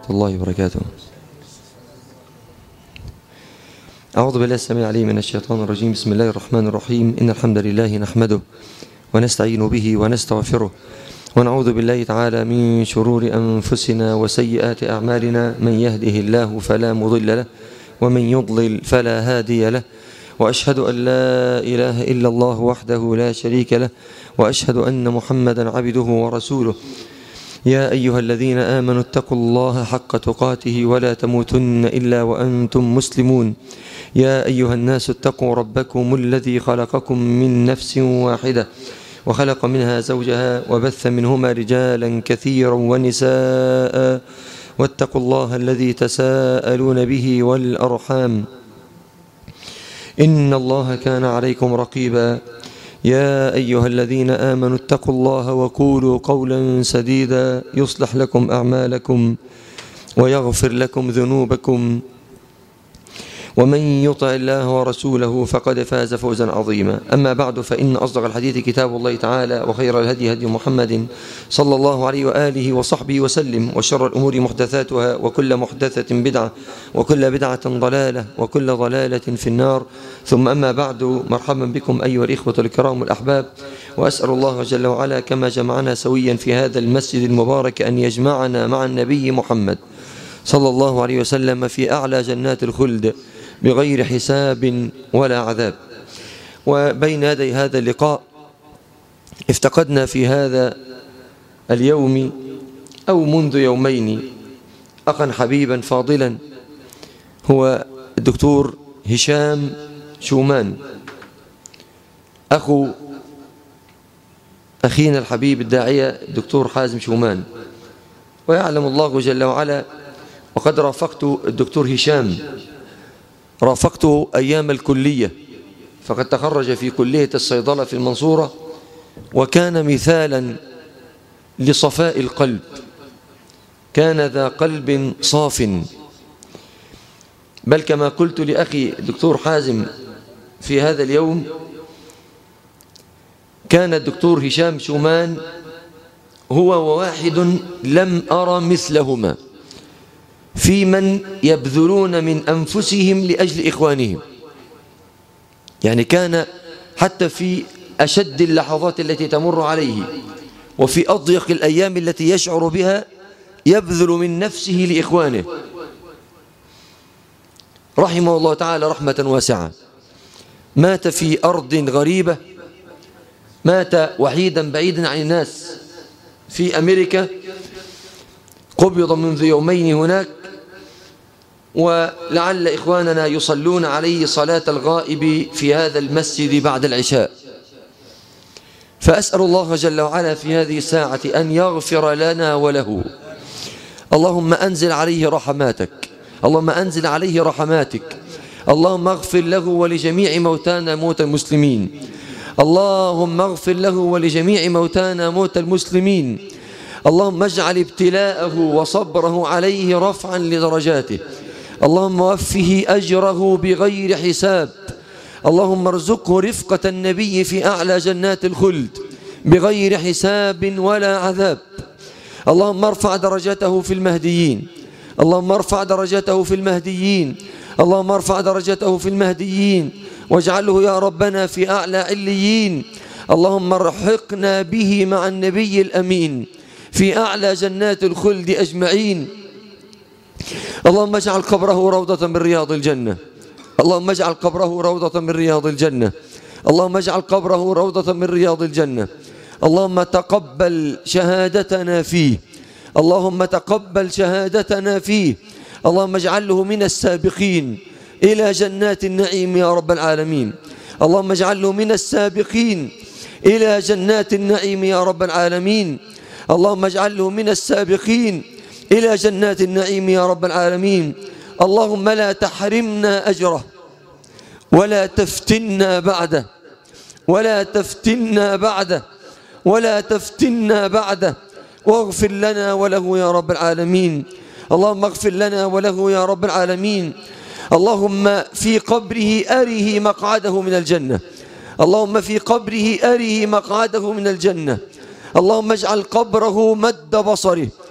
الله وبركاته. أعوذ بالله السميع العليم من الشيطان الرجيم. بسم الله الرحمن الرحيم. إن الحمد لله نحمده ونستعين به ونستغفره ونعوذ بالله تعالى من شرور أنفسنا وسيئات أعمالنا. من يهده الله فلا مضل له ومن يضلل فلا هادي له، وأشهد أن لا إله إلا الله وحده لا شريك له، وأشهد أن محمدا عبده ورسوله. يا أيها الذين آمنوا اتقوا الله حق تقاته ولا تموتن إلا وأنتم مسلمون. يا أيها الناس اتقوا ربكم الذي خلقكم من نفس واحدة وخلق منها زوجها وبث منهما رجالا كثيرا ونساء، واتقوا الله الذي تساءلون به والأرحام إن الله كان عليكم رقيبا. يا أيها الذين آمنوا اتقوا الله وقولوا قولا سديدا يصلح لكم أعمالكم ويغفر لكم ذنوبكم، ومن يطع الله ورسوله فقد فاز فوزا عظيما. أما بعد، فإن أصدق الحديث كتاب الله تعالى، وخير الهدي هدي محمد صلى الله عليه وآله وصحبه وسلم، وشر الأمور محدثاتها، وكل محدثة بدعة، وكل بدعة ضلالة، وكل ضلالة في النار. ثم أما بعد، مرحبا بكم أيها الإخوة الكرام الأحباب، وأسأل الله جل وعلا كما جمعنا سويا في هذا المسجد المبارك أن يجمعنا مع النبي محمد صلى الله عليه وسلم في أعلى جنات الخلد بغير حساب ولا عذاب. وبين يدي هذا اللقاء افتقدنا في هذا اليوم أو منذ يومين أخا حبيبا فاضلا، هو الدكتور هشام شومان، أخو أخينا الحبيب الداعية الدكتور حازم شومان. ويعلم الله جل وعلا، وقد رافقت الدكتور هشام، رافقته أيام الكلية، فقد تخرج في كلية الصيدلة في المنصورة، وكان مثالا لصفاء القلب، كان ذا قلب صاف. بل كما قلت لأخي الدكتور حازم في هذا اليوم، كان الدكتور هشام شومان هو وواحد لم أرى مثلهما في من يبذلون من أنفسهم لأجل إخوانهم. يعني كان حتى في أشد اللحظات التي تمر عليه وفي أضيق الأيام التي يشعر بها يبذل من نفسه لإخوانه، رحمه الله تعالى رحمة واسعة. مات في أرض غريبة، مات وحيدا بعيدا عن الناس في أمريكا، قبض منذ يومين هناك، ولعل إخواننا يصلون عليه صلاة الغائب في هذا المسجد بعد العشاء. فأسأل الله جل وعلا في هذه الساعة أن يغفر لنا وله. اللهم أنزل عليه رحماتك، اللهم أنزل عليه رحماتك، اللهم اغفر له ولجميع موتانا موتى المسلمين، اللهم اغفر له ولجميع موتانا موتى المسلمين. اللهم اجعل ابتلاءه وصبره عليه رفعا لدرجاته، اللهم وفه أجره بغير حساب، اللهم ارزقه رفقة النبي في أعلى جنات الخلد بغير حساب ولا عذاب. اللهم ارفع درجته في المهديين، اللهم ارفع درجته في المهديين، اللهم ارفع درجته في المهديين، واجعله يا ربنا في أعلى عليين. اللهم ارحقنا به مع النبي الأمين في أعلى جنات الخلد أجمعين. اللهم اجعل قبره روضة من رياض الجنة، اللهم اجعل قبره روضة من رياض الجنة، اللهم اجعل قبره روضة من رياض الجنة. اللهم تقبل شهادتنا فيه، اللهم تقبل شهادتنا فيه، اللهم اجعله من السابقين إلى جنات النعيم يا رب العالمين، اللهم اجعله من السابقين إلى جنات النعيم يا رب العالمين، اللهم اجعله من السابقين إلى جنات النعيم يا رب العالمين. اللهم لا تحرمنا أجره ولا تفتنا بعده، ولا تفتنا بعده، ولا تفتنا بعده، واغفر لنا وله يا رب العالمين. اللهم اغفر لنا وله يا رب العالمين. اللهم في قبره أره مقعده من الجنة، اللهم في قبره أره مقعده من الجنة. اللهم اجعل قبره مد بصره،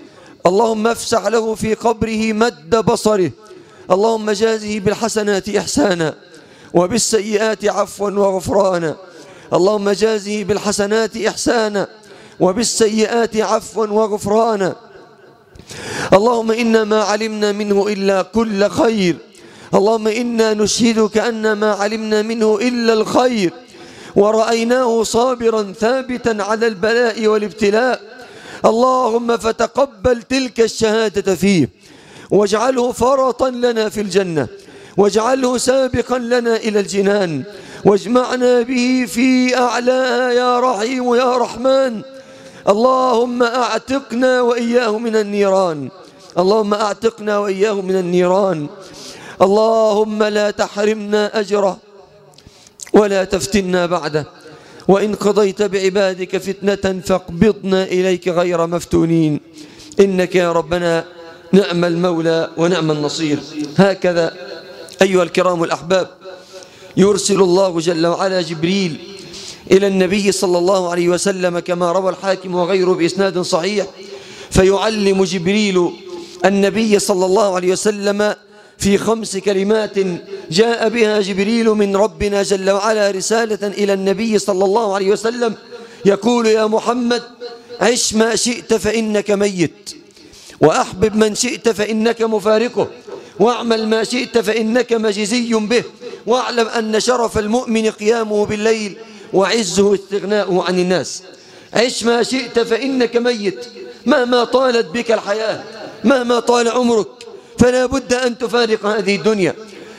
اللهم افسح له في قبره مد بصره. اللهم جازه بالحسنات إحسانا وبالسيئات عفوا وغفرانا. اللهم جازه بالحسنات إحسانا وبالسيئات عفوا وغفرانا. اللهم إنا ما علمنا منه إلا كل خير. اللهم إنا نشهدك أن ما علمنا منه إلا الخير، ورأيناه صابرا ثابتا على البلاء والابتلاء. اللهم فتقبل تلك الشهادة فيه، واجعله فرطا لنا في الجنة، واجعله سابقا لنا إلى الجنان، واجمعنا به في أعلاها يا رحيم يا رحمن. اللهم أعتقنا وإياه من النيران. اللهم أعتقنا وإياه من النيران. اللهم لا تحرمنا أجره ولا تفتنا بعده، وإن قضيت بعبادك فتنة فاقبضنا إليك غير مفتونين، إنك يا ربنا نعم المولى ونعم النصير. هكذا أيها الكرام الأحباب يرسل الله جل وعلا جبريل إلى النبي صلى الله عليه وسلم كما روى الحاكم وغيره بإسناد صحيح، فيعلم جبريل النبي صلى الله عليه وسلم في 5 كلمات جاء بها جبريل من ربنا جل وعلا رسالة إلى النبي صلى الله عليه وسلم، يقول: يا محمد عش ما شئت فإنك ميت، وأحبب من شئت فإنك مفارقه، واعمل ما شئت فإنك مجزي به، واعلم أن شرف المؤمن قيامه بالليل وعزه استغناؤه عن الناس. عش ما شئت فإنك ميت، مهما طالت بك الحياة، مهما طال عمرك، فلا بد أن تفارق هذه الدنيا.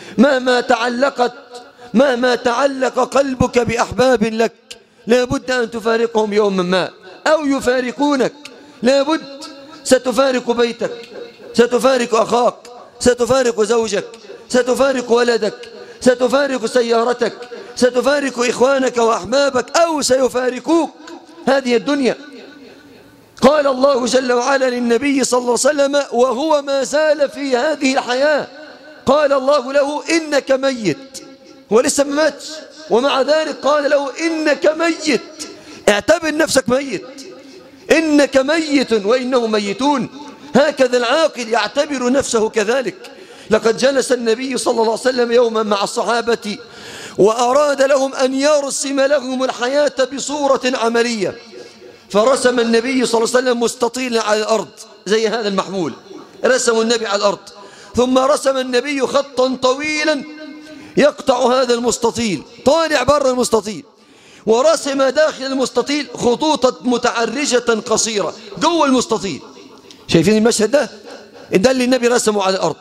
مهما تعلق قلبك بأحباب لك، لا بد أن تفارقهم يوما ما أو يفارقونك. لا بد، ستفارق بيتك، ستفارق أخاك، ستفارق زوجك، ستفارق ولدك، ستفارق سيارتك، ستفارق إخوانك وأحبابك، أو سيفارقوك. هذه الدنيا. قال الله جل وعلا للنبي صلى الله عليه وسلم وهو ما زال في هذه الحياة، قال الله له: إنك ميت. هو لسه ما ماتش، ومع ذلك قال له: إنك ميت، اعتبر نفسك ميت، إنك ميت وإنهم ميتون. هكذا العاقل يعتبر نفسه كذلك. لقد جلس النبي صلى الله عليه وسلم يوما مع الصحابة وأراد لهم أن يرسم لهم الحياة بصورة عملية، فرسم النبي صلى الله عليه وسلم مستطيلا على الأرض زي هذا المحمول، رسم النبي على الأرض، ثم رسم النبي خطا طويلا يقطع هذا المستطيل طالع بر المستطيل، ورسم داخل المستطيل خطوطا متعرجة قصيرة جوه المستطيل. شايفين المشهد ده؟ ده اللي النبي رسمه على الأرض.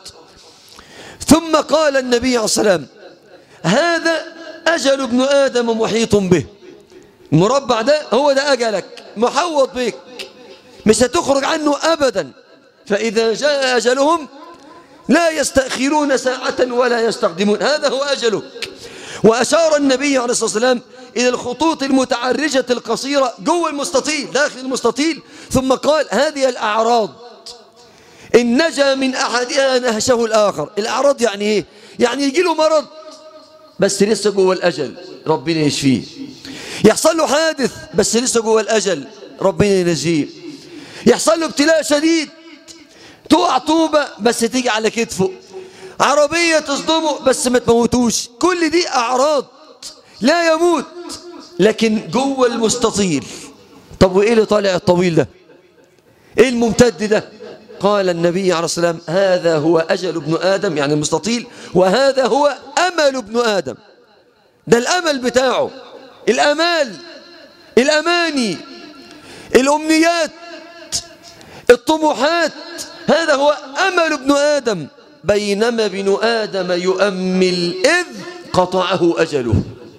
ثم قال النبي عليه الصلاة والسلام: هذا أجل ابن آدم محيط به. المربع ده هو ده أجلك، محوط بك، مش هتخرج عنه أبدا. فإذا جاء أجلهم لا يستأخرون ساعة ولا يستقدمون، هذا هو أجلك. وأشار النبي عليه الصلاة والسلام إلى الخطوط المتعرجة القصيرة جوه المستطيل، داخل المستطيل، ثم قال: هذه الأعراض إن نجا من أحدها نهشه الآخر. الأعراض يعني إيه؟ يعني يجي له مرض بس لسه جوه الأجل، ربنا يشفيه. يحصل له حادث بس لسه جوه الأجل، ربنا ينجيه. يحصل له ابتلاء شديد، تقع طوبة بس تيجي على كتفه، عربية تصدمه بس ما تموتوش. كل دي أعراض، لا يموت لكن جوه المستطيل. طب وإيه اللي طالع الطويل ده؟ إيه الممتد ده؟ قال النبي عليه الصلاة والسلام: هذا هو أجل ابن آدم، يعني المستطيل، وهذا هو أمل ابن آدم. ده الأمل بتاعه، الأمال، الأماني، الأمنيات، الطموحات، هذا هو أمل ابن آدم. بينما ابن آدم يؤمل إذ قطعه أجله.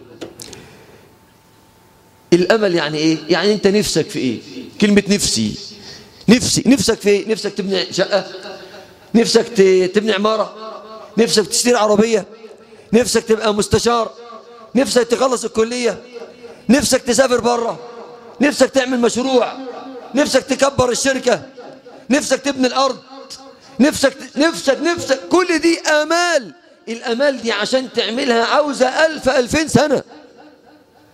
الأمل يعني إيه؟ يعني أنت نفسك في إيه؟ كلمة نفسي، نفسك في إيه؟ نفسك تبني شقة، نفسك تبني عمارة، نفسك تشتري عربية، نفسك تبقى مستشار، نفسك تخلص الكلية، نفسك تسافر بره، نفسك تعمل مشروع، نفسك تكبر الشركة، نفسك تبني الأرض، نفسك كل دي آمال. الآمال دي عشان تعملها عاوزة 1000-2000 سنة.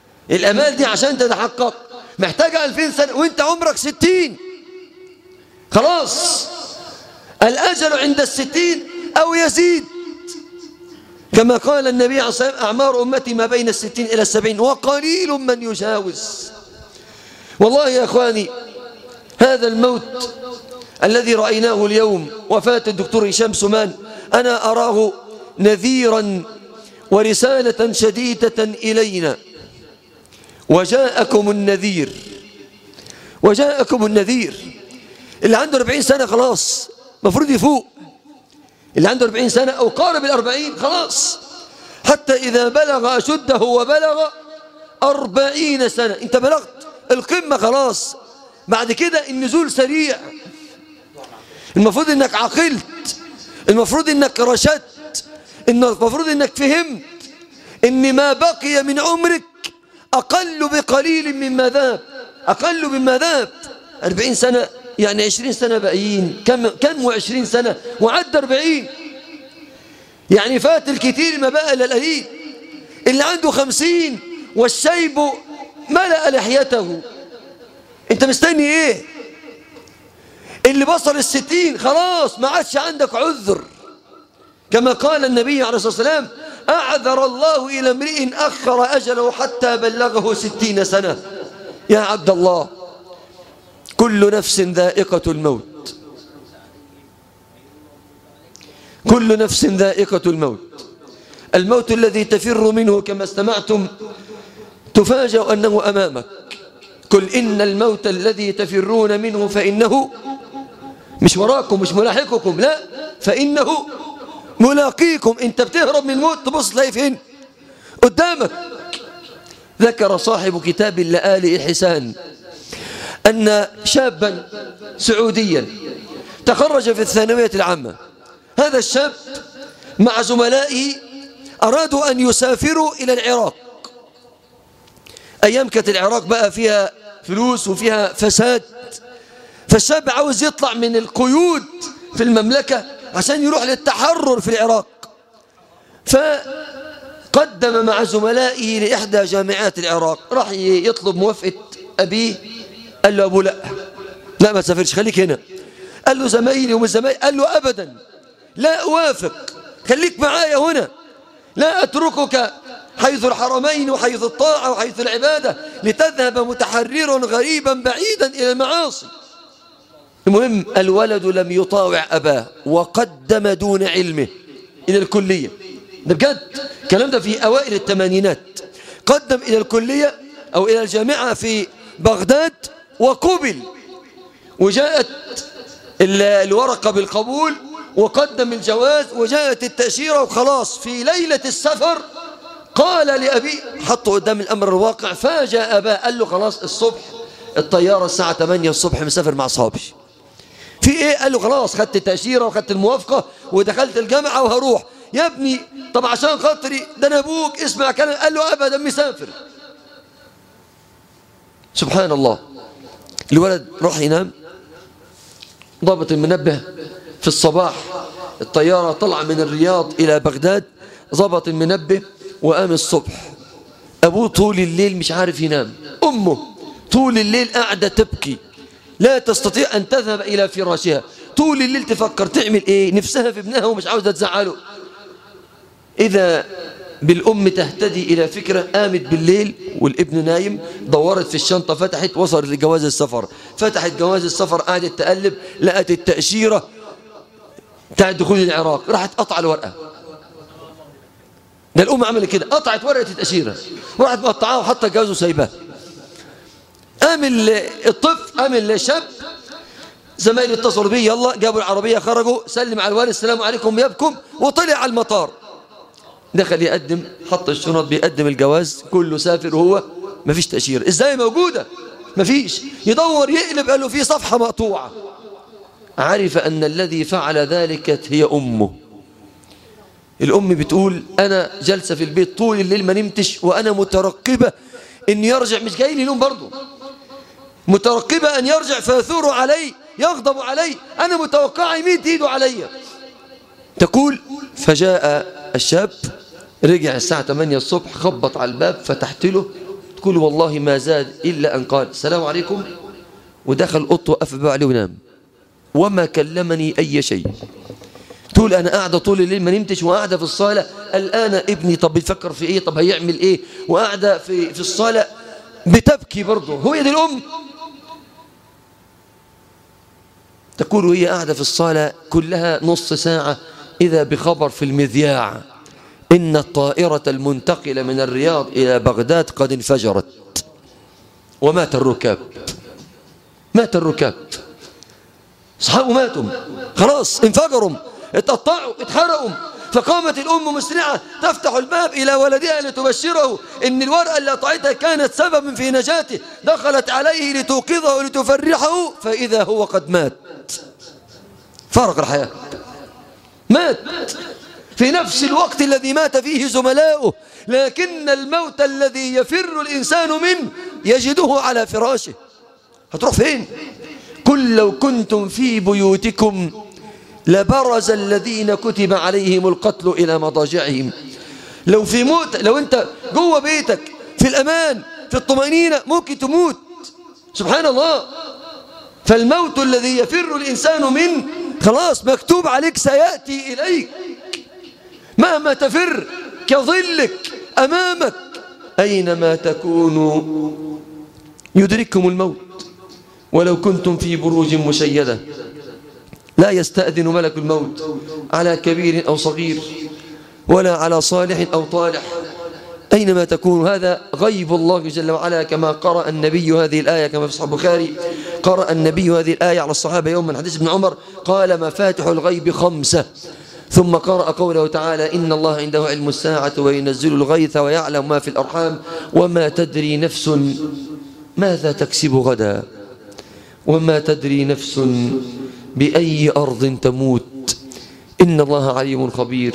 الآمال دي عشان تتحقق محتاجة 2000 سنة، وانت عمرك 60. خلاص الأجل عند 60 أو يزيد، كما قال النبي عليه الصلاة والسلام: أعمار أمتي ما بين 60 إلى 70 وقليل من يجاوز. والله يا أخواني هذا الموت الذي رأيناه اليوم، وفاة الدكتور هشام سمان، أنا أراه نذيرا ورسالة شديدة إلينا. وجاءكم النذير، وجاءكم النذير. اللي عنده 40 سنة خلاص مفروض يفوق، اللي عنده 40 سنة أو قارب 40 خلاص، حتى إذا بلغ أشده وبلغ 40 سنة أنت بلغت القمة خلاص، بعد كده النزول سريع. المفروض إنك عقلت، المفروض إنك رشدت، المفروض إنك فهمت إن ما بقي من عمرك أقل بقليل مما ذاب، أقل مما ذاب. 40 سنة يعني 20 سنة باقيين، كم 20 سنة وعد 40، يعني فات الكثير ما بقى إلا القليل. اللي عنده 50 والشيب ملأ لحيته، أنت مستني إيه؟ اللي بصل 60 خلاص ما عادش عندك عذر، كما قال النبي عليه الصلاة والسلام: أعذر الله إلى امرئ أخر أجله حتى بلغه 60 سنة. يا عبد الله، كل نفس ذائقة الموت، كل نفس ذائقة الموت. الموت الذي تفر منه كما استمعتم تفاجأ أنه أمامك. قل إن الموت الذي تفرون منه فإنه مش وراكم، مش ملاحقكم، لا، فإنه ملاقيكم. أنت بتهرب من الموت تبص تلاقيه فين؟ قدامك. ذكر صاحب كتاب اللآلئ حسان أن شابا سعوديا تخرج في الثانوية العامة. هذا الشاب مع زملائه أرادوا أن يسافروا إلى العراق. أيام كانت العراق بقى فيها فلوس وفيها فساد، فالشاب عاوز يطلع من القيود في المملكة عشان يروح للتحرر في العراق. فقدم مع زملائه لإحدى جامعات العراق، راح يطلب موافقة أبيه. قال له أبوه لا ما تسافرش، خليك هنا. قال له زمايلي ومش زمايلي، قال له أبدا لا أوافق، خليك معايا هنا، لا أتركك حيث الحرمين وحيث الطاعة وحيث العبادة لتذهب متحررا غريبا بعيدا إلى المعاصي. المهم الولد لم يطاوع أباه وقدم دون علمه إلى الكلية. ده بجد الكلام ده في أوائل الثمانينات. قدم إلى الكلية أو إلى الجامعة في بغداد وقبل، وجاءت الورقة بالقبول وقدم الجواز وجاءت التأشيرة وخلاص. في ليلة السفر قال لأبي، حطه قدام الأمر الواقع، فاجأ أباه، قال له خلاص الصبح الطيارة الساعة 8 الصبح مسافر مع أصحابي. في إيه؟ قال له خلاص خدت التأشيرة وخدت الموافقة ودخلت الجامعة وهروح. يا ابني طب عشان خاطري ده أنا أبوك اسمع كلام. قال له أبدا مسافر. سبحان الله. الولد راح ينام، ضابط المنبه في الصباح، الطيارة طلع من الرياض إلى بغداد، ضبط المنبه وقام الصبح. أبوه طول الليل مش عارف ينام، أمه طول الليل قاعدة تبكي لا تستطيع أن تذهب إلى فراشها، طول الليل تفكر تعمل إيه، نفسها في ابنها ومش عاوزة تزعله. إذا بالأم تهتدي إلى فكرة، قامت بالليل والابن نايم، دورت في الشنطة، فتحت، وصلت لجواز السفر، فتحت جواز السفر، قعدت تقلب، لقت التأشيرة بتاعت دخول العراق، راحت قطع الورقة. ده الأم عملت كده، قطعت ورقة التأشيرة وراحت مقطعاها وحطت الجواز وسايباها. قام الطفل، قام الشاب، زمايله اتصلوا بيه، يلا جابوا العربية، خرجوا، سلم على الوالد، السلام عليكم يابكم، وطلع على المطار. دخل يقدم، حط الشنط، بيقدم الجواز، كله سافر وهو مفيش تأشيرة. ازاي موجودة؟ مفيش. يدور يقلب، قال له في صفحة مقطوعة. عرف أن الذي فعل ذلك هي أمه. الأم بتقول أنا جلسة في البيت طول الليل ما نمتش، وأنا مترقبة أن يرجع، مش جاي لي نوم برضه، مترقبة أن يرجع فيثور علي، يغضب علي، أنا متوقعة يمد إيده علي. تقول فجاء الشاب، رجع الساعة 8 الصبح، خبط على الباب، فتحت له، تقول والله ما زاد إلا أن قال السلام عليكم، ودخل أوضته وقف الباب عليه ونام. وما كلمني أي شيء. تقول أنا قاعدة طول الليل ما نمتش، وقاعدة في الصالة الآن ابني طب بيفكر في إيه، طب هيعمل إيه، وقاعدة في الصالة بتبكي برضه. هو دي الأم؟ تقول وهي قاعدة في الصالة كلها نص ساعة إذا بخبر في المذياع إن الطائرة المنتقلة من الرياض إلى بغداد قد انفجرت ومات الركاب. مات الركاب، أصحابه ماتوا خلاص، انفجروا، اتقطعوا، اتحرقوا. فقامت الأم مسرعة تفتح الباب إلى ولدها لتبشره إن الورقة اللي قطعتها كانت سبب في نجاته. دخلت عليه لتوقظه ولتفرحه فإذا هو قد مات، فارق الحياة، مات في نفس الوقت الذي مات فيه زملاؤه. لكن الموت الذي يفر الإنسان منه يجده على فراشه. هتروح فين؟ قل لو كنتم في بيوتكم لبرز الذين كتب عليهم القتل إلى مضاجعهم. لو في موت، لو أنت جوه بيتك في الأمان في الطمأنينة ممكن تموت، سبحان الله. فالموت الذي يفر الإنسان منه خلاص مكتوب عليك سيأتي إليك مهما تفر، كظلك أمامك، أينما تكونوا يدرككم الموت ولو كنتم في بروج مشيدة. لا يستأذن ملك الموت على كبير أو صغير ولا على صالح أو طالح، أينما تكون. هذا غيب الله جل وعلا، كما قرأ النبي هذه الآية كما في صحيح البخاري. قرأ النبي هذه الآية على الصحابة يوم من حديث ابن عمر قال مفاتح الغيب 5، ثم قرأ قوله تعالى إن الله عنده علم الساعة وينزل الغيث ويعلم ما في الأرحام وما تدري نفس ماذا تكسب غدا وما تدري نفس بأي أرض تموت إن الله عليم خبير.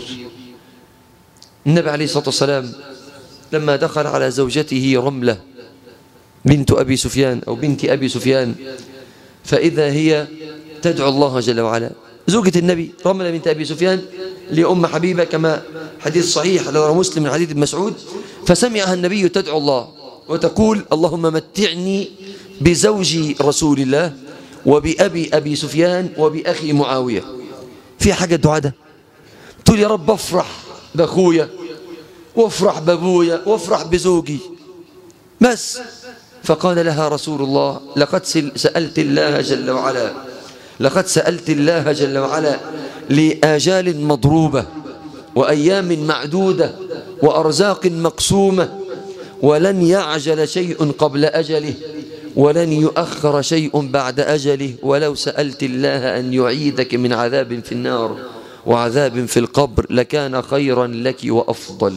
النبي عليه الصلاة والسلام لما دخل على زوجته رملة بنت أبي سفيان أو بنت أبي سفيان فإذا هي تدعو الله جل وعلا. زوجة النبي رملة بنت أبي سفيان لأم حبيبة كما حديث صحيح لرواه مسلم من حديث ابن مسعود. فسمعها النبي تدعو الله وتقول اللهم متعني بزوجي رسول الله وبأبي أبي سفيان وبأخي معاوية. في حاجة دعاء ده؟ تقول يا رب افرح بأخويا وافرح بأبويا وافرح بزوجي بس. فقال لها رسول الله لقد سألت الله جل وعلا، لقد سألت الله جل وعلا لآجال مضروبة وأيام معدودة وأرزاق مقسومة، ولن يعجل شيء قبل أجله ولن يؤخر شيء بعد أجله. ولو سألت الله أن يعيدك من عذاب في النار وعذاب في القبر لكان خيرا لك وأفضل.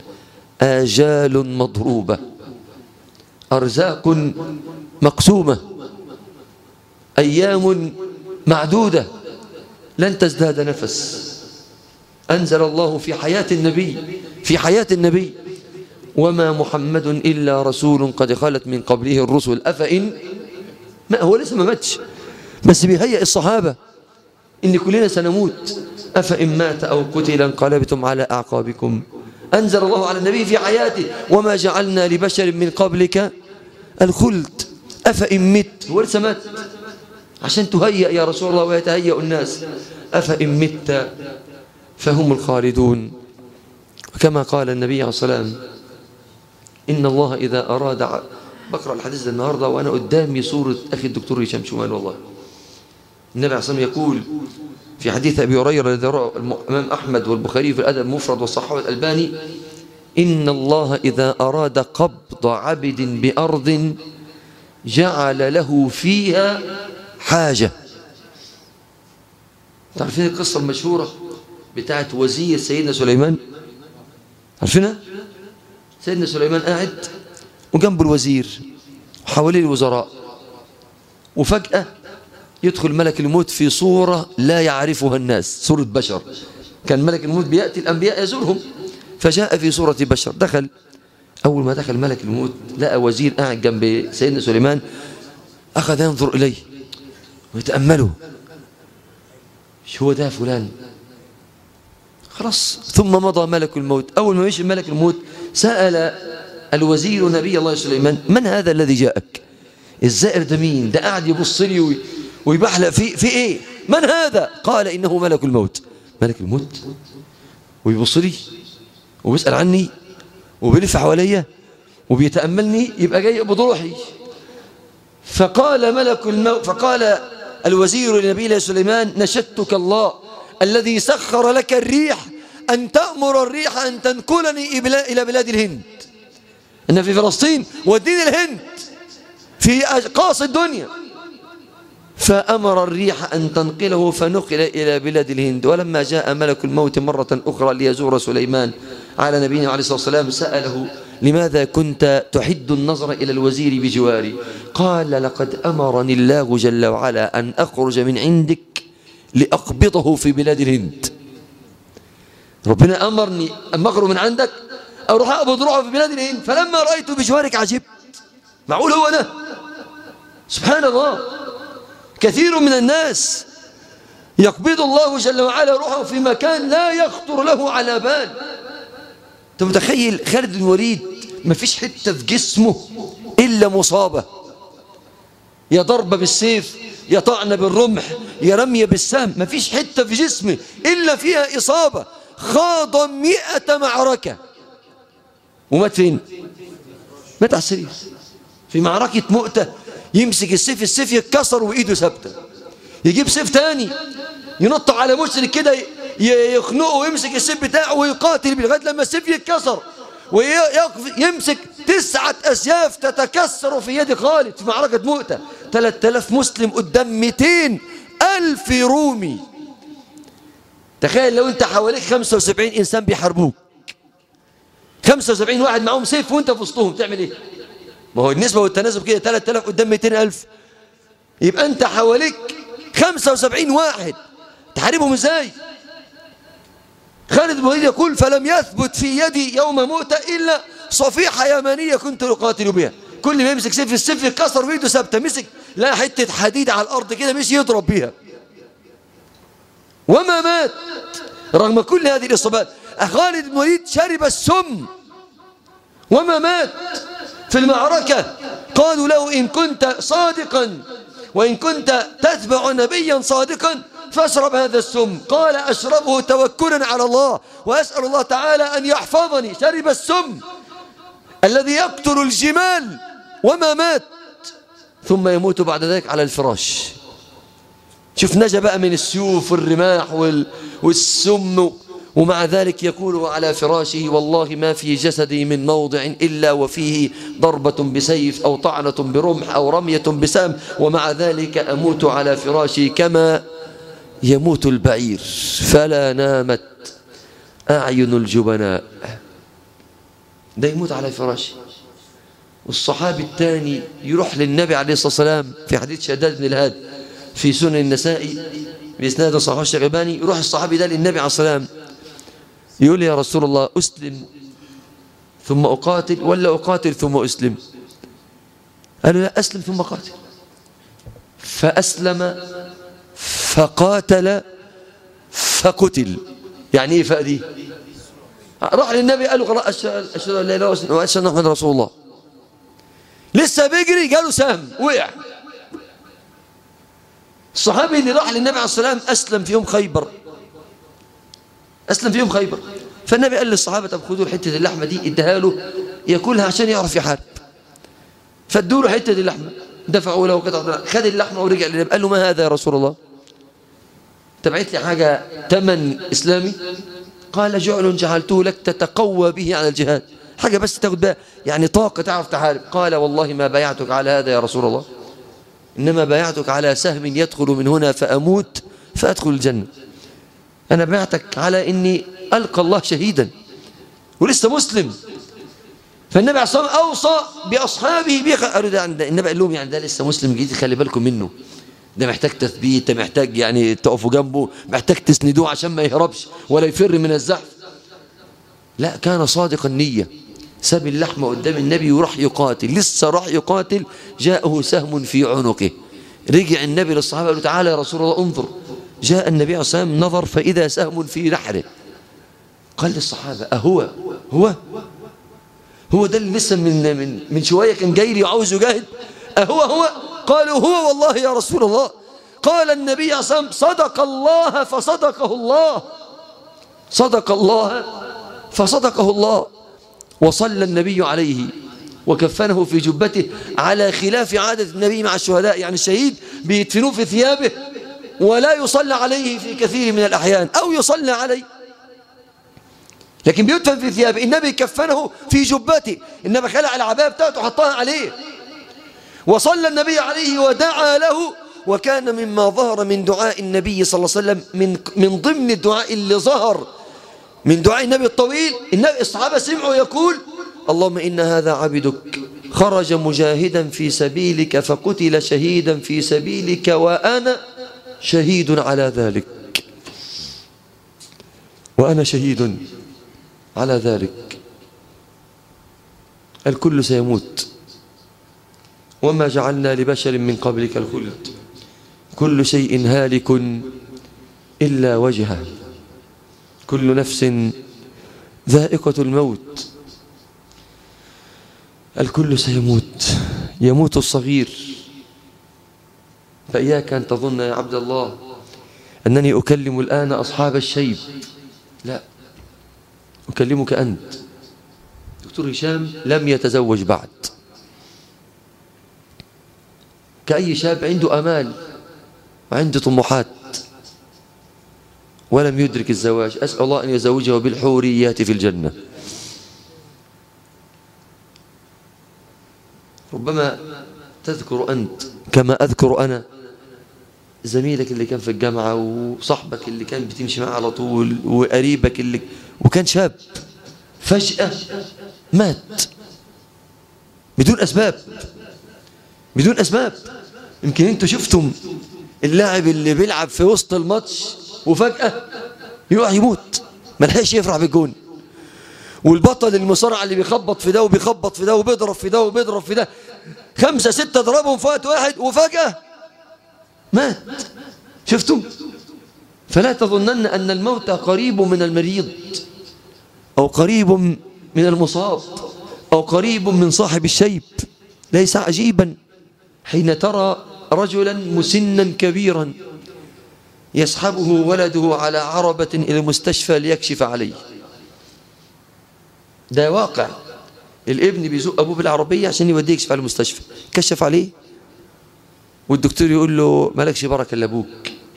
آجال مضروبة، أرزاق مقسومة، أيام معدودة لن تزداد نفس. أنزل الله في حياة النبي وما محمد إلا رسول قد خلت من قبله الرسل أفإن، ما هو لسه ما ماتش بس بيهيئ الصحابة إن كلنا سنموت، أفإن مات أو قتل انقلبتم على أعقابكم. أنزل الله على النبي في حياته وما جعلنا لبشر من قبلك الخلد أفإن مت، هو لسه مات عشان تهيأ يا رسول الله ويتهيأ الناس. أفإن مت فهم الخالدون. وكما قال النبي عليه الصلاة والسلام إن الله إذا أراد، بقرأ الحديث ده النهاردة وأنا قدامي صورة أخي الدكتور هشام شمال والله. النبي عليه الصلاة والسلام يقول في حديث أبي هريرة الذي رواه الإمام أحمد والبخاري في الأدب المفرد والصحاح الألباني إن الله إذا أراد قبض عبد بأرض جعل له فيها حاجة. تعرفين القصة المشهورة بتاعت وزير سيدنا سليمان؟ عارفينها؟ سيدنا سليمان قاعد وجنبه الوزير وحواليه الوزراء، وفجأة يدخل ملك الموت في صورة لا يعرفها الناس، صورة بشر. كان ملك الموت بيأتي الأنبياء يزورهم، فجاء في صورة بشر. دخل، أول ما دخل ملك الموت لقى وزير قاعد جنب سيدنا سليمان، أخذ ينظر إليه ويتأمله، هو ده فلان؟ خلاص. ثم مضى ملك الموت. أول ما مشي ملك الموت سأل الوزير نبي الله سليمان من هذا الذي جاءك؟ الزائر ده مين؟ ده قاعد يبص لي ويبحلق في إيه؟ من هذا؟ قال إنه ملك الموت. ملك الموت؟ ويبص لي وبيسأل عني وبيلف حواليا وبيتأملني، يبقى جاي بضروحي. فقال ملك الموت، فقال الوزير لنبي الله سليمان: نشدتك الله الذي سخر لك الريح أن تأمر الريح أن تنقلني إلى بلاد الهند. أنا في فلسطين وديني الهند في أقاصي الدنيا. فأمر الريح أن تنقله فنقل إلى بلاد الهند. ولما جاء ملك الموت مرة أخرى ليزور سليمان على نبينا عليه الصلاة والسلام سأله: لماذا كنت تحد النظر إلى الوزير بجواري؟ قال: لقد أمرني الله جل وعلا أن أخرج من عندك لأقبضه في بلاد الهند. ربنا أمرني أن أخرج من عندك أروح أقبض روحه في بلاد الهند، فلما رأيت بجوارك عجبت. معقول هو ده؟ سبحان الله. كثير من الناس يقبض الله جل وعلا روحه في مكان لا يخطر له على بال. أنت متخيل خالد بن الوليد ما فيش حتة في جسمه إلا مصابة، يا ضربة بالسيف، يا طعنة بالرمح، يا رمية بالسهم، ما فيش حتة في جسمه إلا فيها إصابة. خاض 100 معركة ومات فين؟ مات على السرير في معركة مؤتة. يمسك السيف، السيف يتكسر وإيده ثابتة. يجيب سيف تاني ينط على مشرك كده يخنقه ويمسك السيف بتاعه ويقاتل لغاية لما السيف يتكسر، ويمسك 9 أسياف تتكسر في يد خالد في معركة مؤتة. 3000 مسلم قدام 200,000 رومي. تخيل لو انت حواليك 75 إنسان بيحاربوك، 75 واحد معهم سيف وانت في وسطهم، تعمل ايه؟ ما هو النسبة والتناسب كده، 3000 قدام 200,000، يبقى انت حواليك 75 واحد تحاربهم ازاي؟ خالد بن الوليد يقول: فلم يثبت في يدي يوم مؤتة إلا صفيحة يمانية كنت أقاتل بها. كل ما يمسك سيف السيف يتكسر ويده ثابتة. مسك لا حتة حديد على الأرض كده مش يضرب بيها، وما مات رغم كل هذه الإصابات. خالد بن الوليد شرب السم وما مات في المعركة. قالوا له: إن كنت صادقا وإن كنت تتبع نبيا صادقا فاشرب هذا السم. قال: أشربه توكلا على الله وأسأل الله تعالى أن يحفظني. شرب السم الذي يقتل الجمال وما مات، ثم يموت بعد ذلك على الفراش. شوف نجا بقى من السيوف والرماح والسم، ومع ذلك يقول على فراشه: والله ما في جسدي من موضع إلا وفيه ضربة بسيف أو طعنة برمح أو رمية بسهم، ومع ذلك أموت على فراشي كما يموت البعير. فلا نامت أعين الجبناء. ده يموت على فراشي. والصحابي الثاني يروح للنبي عليه الصلاة والسلام في حديث شداد بن الهاد في سنن النسائي بإسناد صحيح الشيخ الألباني. يروح الصحابي ده للنبي عليه الصلاة والسلام يقول: يا رسول الله، أسلم ثم أقاتل ولا أقاتل ثم أسلم؟ قال له: لا، أسلم ثم قاتل. فأسلم فقاتل فقتل. يعني إيه فأدي؟ راح للنبي قال له: خلاص أشهد أن لا إله إلا الله وأشهد أن محمدا رسول الله. لسه بيجري جاله سهم وقع. الصحابي اللي راح للنبي عليه الصلاة والسلام أسلم في يوم خيبر. أسلم في يوم خيبر. فالنبي قال للصحابة: طب خذوا حتة اللحمة دي ادها له يأكلها عشان يعرف يحارب. فادوا له حتة اللحمة، دفعوا له قطعة، خد اللحمة ورجع للنبي قال له: ما هذا يا رسول الله؟ تبعت لي حاجة ثمن إسلامي؟ قال: جعل جعلته لك تتقوى به على الجهاد، حاجة بس تاخد بها يعني طاقة تعرف تحارب. قال: والله ما بايعتك على هذا يا رسول الله، إنما بايعتك على سهم يدخل من هنا فأموت فأدخل الجنة. أنا بايعتك على إني ألقى الله شهيدا ولسه مسلم. فالنبي عليه الصلاة والسلام أوصى بأصحابه قالوا: ده النبي قال لهم: يعني ده لسه مسلم جديد، خلي بالكم منه، ده محتاج تثبيت، ده محتاج يعني تقفوا جنبه، محتاج تسندوه عشان ما يهربش ولا يفر من الزحف. لا، كان صادق النية. ساب اللحمة قدام النبي وراح يقاتل. لسه راح يقاتل جاءه سهم في عنقه. رجع النبي للصحابة قال له: تعالى يا رسول الله انظر. جاء النبي عليه الصلاة والسلام نظر فإذا سهم في نحره. قال للصحابة: أهو هو ده اللي لسه من شوية كان جاي لي وعاوز يجاهد؟ أهو؟ قالوا: هو والله يا رسول الله. قال النبي صلى الله عليه وسلم صدق الله فصدقه الله، صدق الله فصدقه الله. وصلى النبي عليه وكفنه في جبته على خلاف عادة النبي مع الشهداء، يعني الشهيد بيدفنوه في ثيابه ولا يصلى عليه في كثير من الأحيان، أو يصلى عليه لكن بيدفن في ثيابه. النبي كفنه في جبته، النبي خلع العباية بتاعته حطها عليه، وصلى النبي عليه ودعا له. وكان مما ظهر من دعاء النبي صلى الله عليه وسلم من ضمن الدعاء اللي ظهر من دعاء النبي الطويل، الصحابة سمعوا يقول اللهم إن هذا عبدك خرج مجاهدا في سبيلك فقتل شهيدا في سبيلك وأنا شهيد على ذلك، وأنا شهيد على ذلك. الكل سيموت وما جعلنا لبشر من قبلك الخلد، كل شيء هالك إلا وجهه، كل نفس ذائقة الموت، الكل سيموت، يموت الصغير. فإياك أن تظن يا عبد الله أنني أكلم الآن أصحاب الشيب، لا، أكلمك أنت. دكتور هشام لم يتزوج بعد، كأي شاب عنده أمال وعنده طموحات ولم يدرك الزواج، أسأل الله أن يزوجه بالحوريات في الجنة. ربما تذكر أنت كما أذكر أنا زميلك اللي كان في الجامعة، وصاحبك اللي كان بتمشي معه على طول، وقريبك وكان شاب فجأة مات بدون أسباب، بدون أسباب. يمكن أنتوا شفتم اللاعب اللي بيلعب في وسط الماتش وفجأة يقع يموت، ما لحقش يفرح بالجون، والبطل المصارع اللي بيخبط في ده وبيخبط في ده وبيضرب في ده وبيضرب في ده، 5 6 ضربهم في وقت واحد وفجأة مات. شفتم؟ فلا تظنن أن الموت قريب من المريض أو قريب من المصاب أو قريب من صاحب الشيب. ليس عجيبا حين ترى رجلا مسنا كبيرا يسحبه ولده على عربة إلى المستشفى ليكشف عليه. ده واقع. الابن بيزق أبوه بالعربية عشان يوديه يكشف على المستشفى، كشف عليه والدكتور يقول له مالكش بركة إلا أبوك،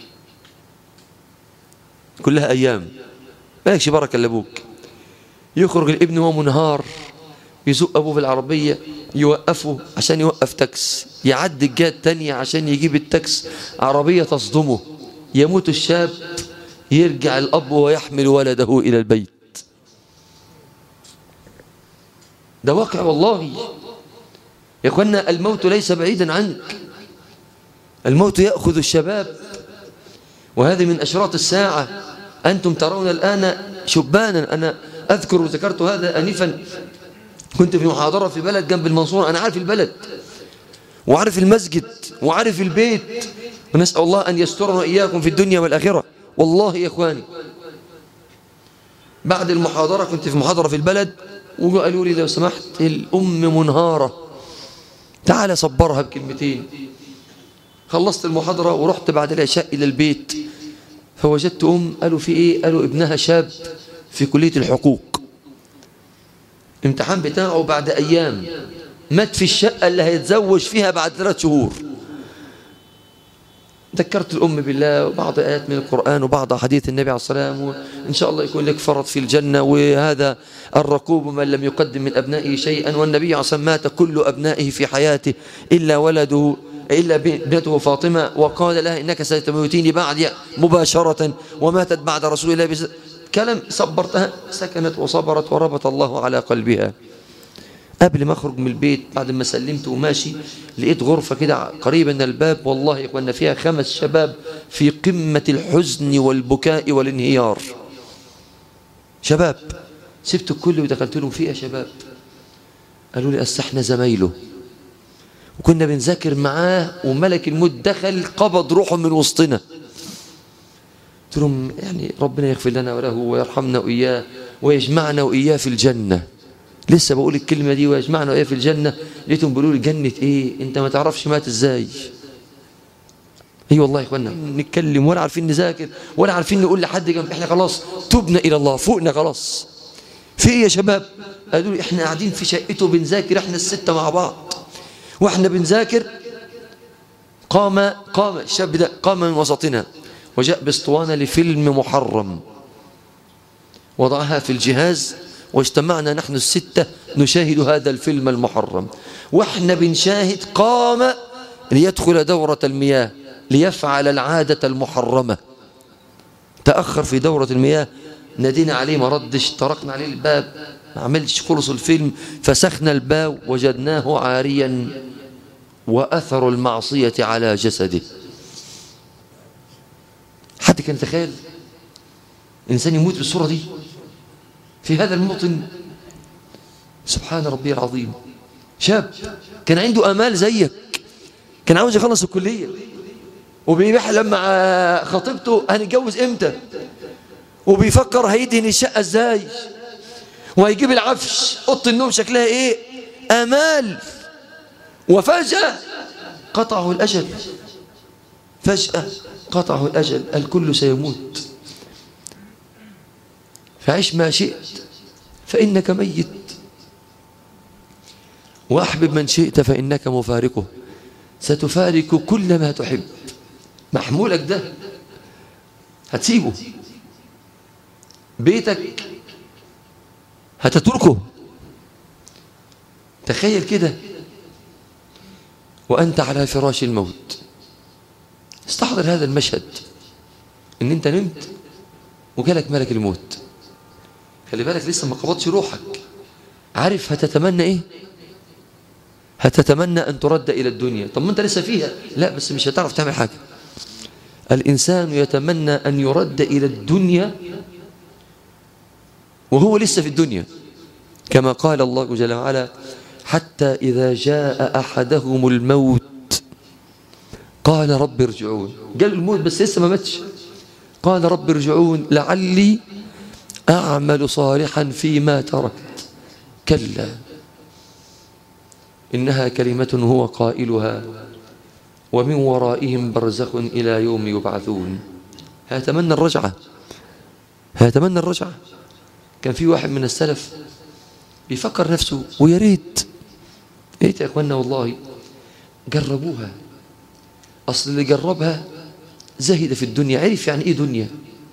كلها أيام، مالكش بركة إلا أبوك. يخرج الابن وهو منهار يزق أبوه بالعربية، يوقفه عشان يوقف تاكس، يعدي الجهة التانية عشان يجيب التاكس، عربية تصدمه، يموت الشاب، يرجع الأب ويحمل ولده إلى البيت. ده واقع والله يا أخوانا. الموت ليس بعيدا عنك، الموت يأخذ الشباب، وهذه من أشراط الساعة. أنتم ترون الآن شبانا. أنا أذكر وذكرت هذا آنفا، كنت في محاضرة في بلد جنب المنصورة، أنا عارف البلد وعارف المسجد وعارف البيت، ونسأل الله أن يسترنا إياكم في الدنيا والآخرة. والله يا إخواني بعد المحاضرة كنت في محاضرة في البلد، وقالوا لي لو سمحت الأم منهارة تعال صبرها بكلمتين. خلصت المحاضرة ورحت بعد العشاء إلى البيت، فوجدت قالوا في إيه؟ قالوا ابنها شاب في كلية الحقوق، امتحان بتاعه بعد أيام، مات في الشقة اللي هيتزوج فيها بعد 3 شهور. ذكرت الأم بالله وبعض آيات من القرآن وبعض حديث النبي عليه الصلاة والسلام، وإن شاء الله يكون لك فرط في الجنة، وهذا الركوب من لم يقدم من أبنائه شيئا، والنبي عليه الصلاة والسلام مات كل أبنائه في حياته إلا ولده إلا ابنته فاطمة، وقال لها إنك ستموتيني بعد مباشرة، وماتت بعد رسول الله كلام. صبرتها، سكنت وصبرت وربط الله على قلبها. قبل ما أخرج من البيت بعد ما سلمت وماشي، لقيت غرفة كده قريبة من الباب، والله يا إخوانا فيها 5 شباب في قمة الحزن والبكاء والانهيار. شباب، سبت الكل ودخلت لهم فيها شباب. قالوا لي احنا زمايله وكنا بنذاكر معاه، وملك الموت دخل قبض روحه من وسطنا. قلت لهم يعني ربنا يغفر لنا وله ويرحمنا وإياه ويجمعنا وإياه في الجنة. لسه بقول الكلمة دي ويجمعنا وإياه في الجنة، لقيتهم بيقولوا لي جنة إيه؟ أنت ما تعرفش مات إزاي. اي والله يا اخوانا، نتكلم ولا عارفين نذاكر ولا عارفين نقول لحد جنب، احنا خلاص تبنا الى الله، فوقنا خلاص. في ايه يا شباب؟ قالوا لي احنا قاعدين في شقته بنذاكر احنا الستة مع بعض، واحنا بنذاكر قام الشاب ده، قام من وسطنا وجاء باسطوانة لفيلم محرم، وضعها في الجهاز، واجتمعنا نحن الستة نشاهد هذا الفيلم المحرم. واحنا بنشاهد قام ليدخل دورة المياه ليفعل العادة المحرمة، تأخر في دورة المياه، نادينا عليه ما ردش، طرقنا عليه الباب ما عملش، خلص الفيلم فسخنا الباب وجدناه عاريا وأثر المعصية على جسده. حد كان يتخيل إنسان يموت بالصورة دي في هذا الموطن؟ سبحان ربي العظيم. شاب كان عنده آمال زيك، كان عاوز يخلص الكلية وبيحلم مع خطيبته هنتجوز امتى، وبيفكر هيدهن الشقة ازاي، وهيجيب العفش، اوضه النوم شكلها ايه، آمال. وفجأة قطعه الأجل، فجأة قطعه الأجل، الكل سيموت. فعش ما شئت فإنك ميت، وأحبب من شئت فإنك مفارقه، ستفارق كل ما تحب. محمولك ده هتسيبه، بيتك هتتركه. تخيل كده وأنت على فراش الموت، استحضر هذا المشهد، إن أنت نمت وجالك ملك الموت. خلي بالك لسه ما قبضش روحك. عارف هتتمنى إيه؟ هتتمنى أن ترد إلى الدنيا. طب ما أنت لسه فيها، لا بس مش هتعرف تعمل حاجة. الإنسان يتمنى أن يرد إلى الدنيا وهو لسه في الدنيا، كما قال الله جل وعلا: حتى إذا جاء أحدهم الموت قال رب ارجعون. قال الموت بس لسه ما ماتش، قال رب ارجعون لعلي أعمل صالحا فيما تركت، كلا إنها كلمة هو قائلها ومن ورائهم برزخ إلى يوم يبعثون. هيتمنى الرجعة، هيتمنى الرجعة. كان في واحد من السلف بيفكر نفسه، ويا ريت يا اخوانا والله جربوها. أصل اللي جربها زهد في الدنيا، عرف يعني إيه دنيا.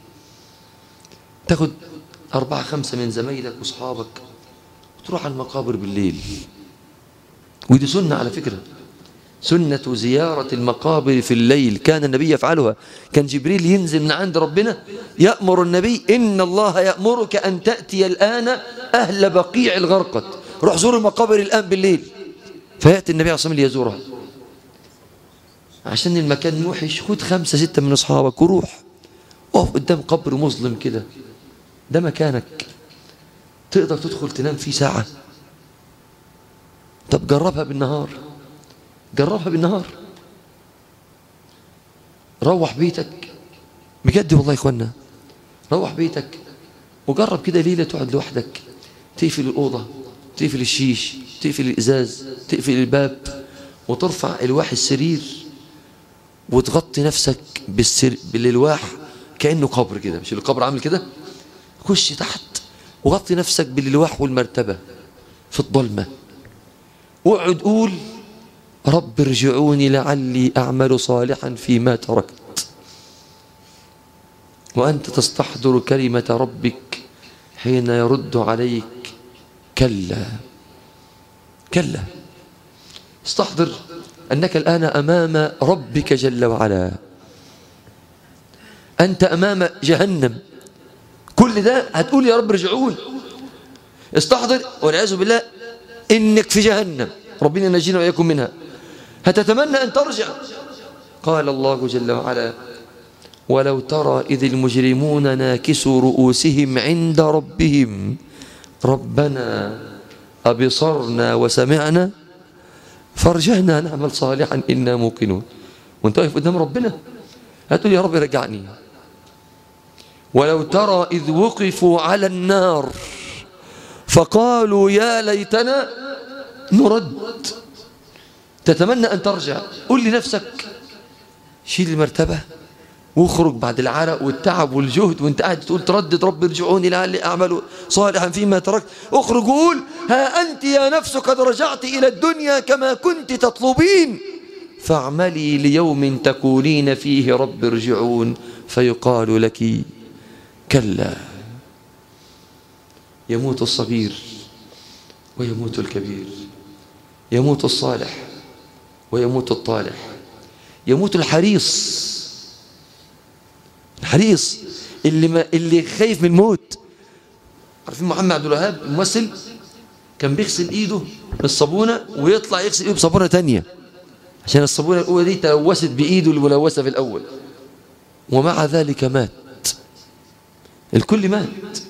تاخد 4 5 من زمايلك وأصحابك وتروح على المقابر بالليل، ودي سنة على فكرة، سنة زيارة المقابر في الليل، كان النبي يفعلها. كان جبريل ينزل من عند ربنا يأمر النبي: إن الله يأمرك أن تأتي الآن أهل بقيع الغرقد، روح زور المقابر الآن بالليل. فيأتي النبي عليه الصلاة والسلام ليزورها. عشان المكان وحش، خد 5 6 من أصحابك وروح اقف قدام قبر مظلم كده، ده مكانك، تقدر تدخل تنام فيه ساعة. طب جربها بالنهار، جربها بالنهار. روح بيتك بجد والله يا اخوانا، روح بيتك وجرب كده ليلة تقعد لوحدك، تقفل الأوضة، تقفل الشيش، تقفل الإزاز، تقفل الباب، وترفع الواح السرير وتغطي نفسك باللواح كأنه قبر كده. مش القبر عامل كده؟ خش تحت وغطي نفسك باللواح والمرتبة في الظلمة، واقعد قول: رب ارجعوني لعلي أعمل صالحا فيما تركت. وأنت تستحضر كلمة ربك حين يرد عليك: كلا كلا. استحضر أنك الآن أمام ربك جل وعلا، أنت أمام جهنم. كل ده هتقول يا رب ارجعون. استحضر والعياذ بالله إنك في جهنم، ربنا ينجينا وإياكم منها. هتتمنى أن ترجع. قال الله جل وعلا: ولو ترى إذ المجرمون ناكسوا رؤوسهم عند ربهم ربنا أبصرنا وسمعنا فارجعنا نعمل صالحا إنا موقنون. وانت واقف قدام ربنا هتقول يا رب رجعني. ولو ترى إذ وقفوا على النار فقالوا يا ليتنا نرد. تتمنى أن ترجع. قل لنفسك شيل المرتبة واخرج بعد العرق والتعب والجهد وانت قاعد تقول تردد رب ارجعوني لعلي اعمل صالحا فيما تركت. اخرج وقول ها انت يا نفس قد رجعت الى الدنيا كما كنت تطلبين فاعملي ليوم تقولين فيه رب ارجعون فيقال لك كلا. يموت الصغير ويموت الكبير، يموت الصالح ويموت الطالح، يموت الحريص اللي خايف من الموت. عارفين محمد عبد الوهاب الممثل كان بيغسل ايده بالصابونه ويطلع يغسل ايده بصابونه تانية عشان الصابونه الاولى دي تلوثت بايده الملوثه في الاول، ومع ذلك مات. الكل مات.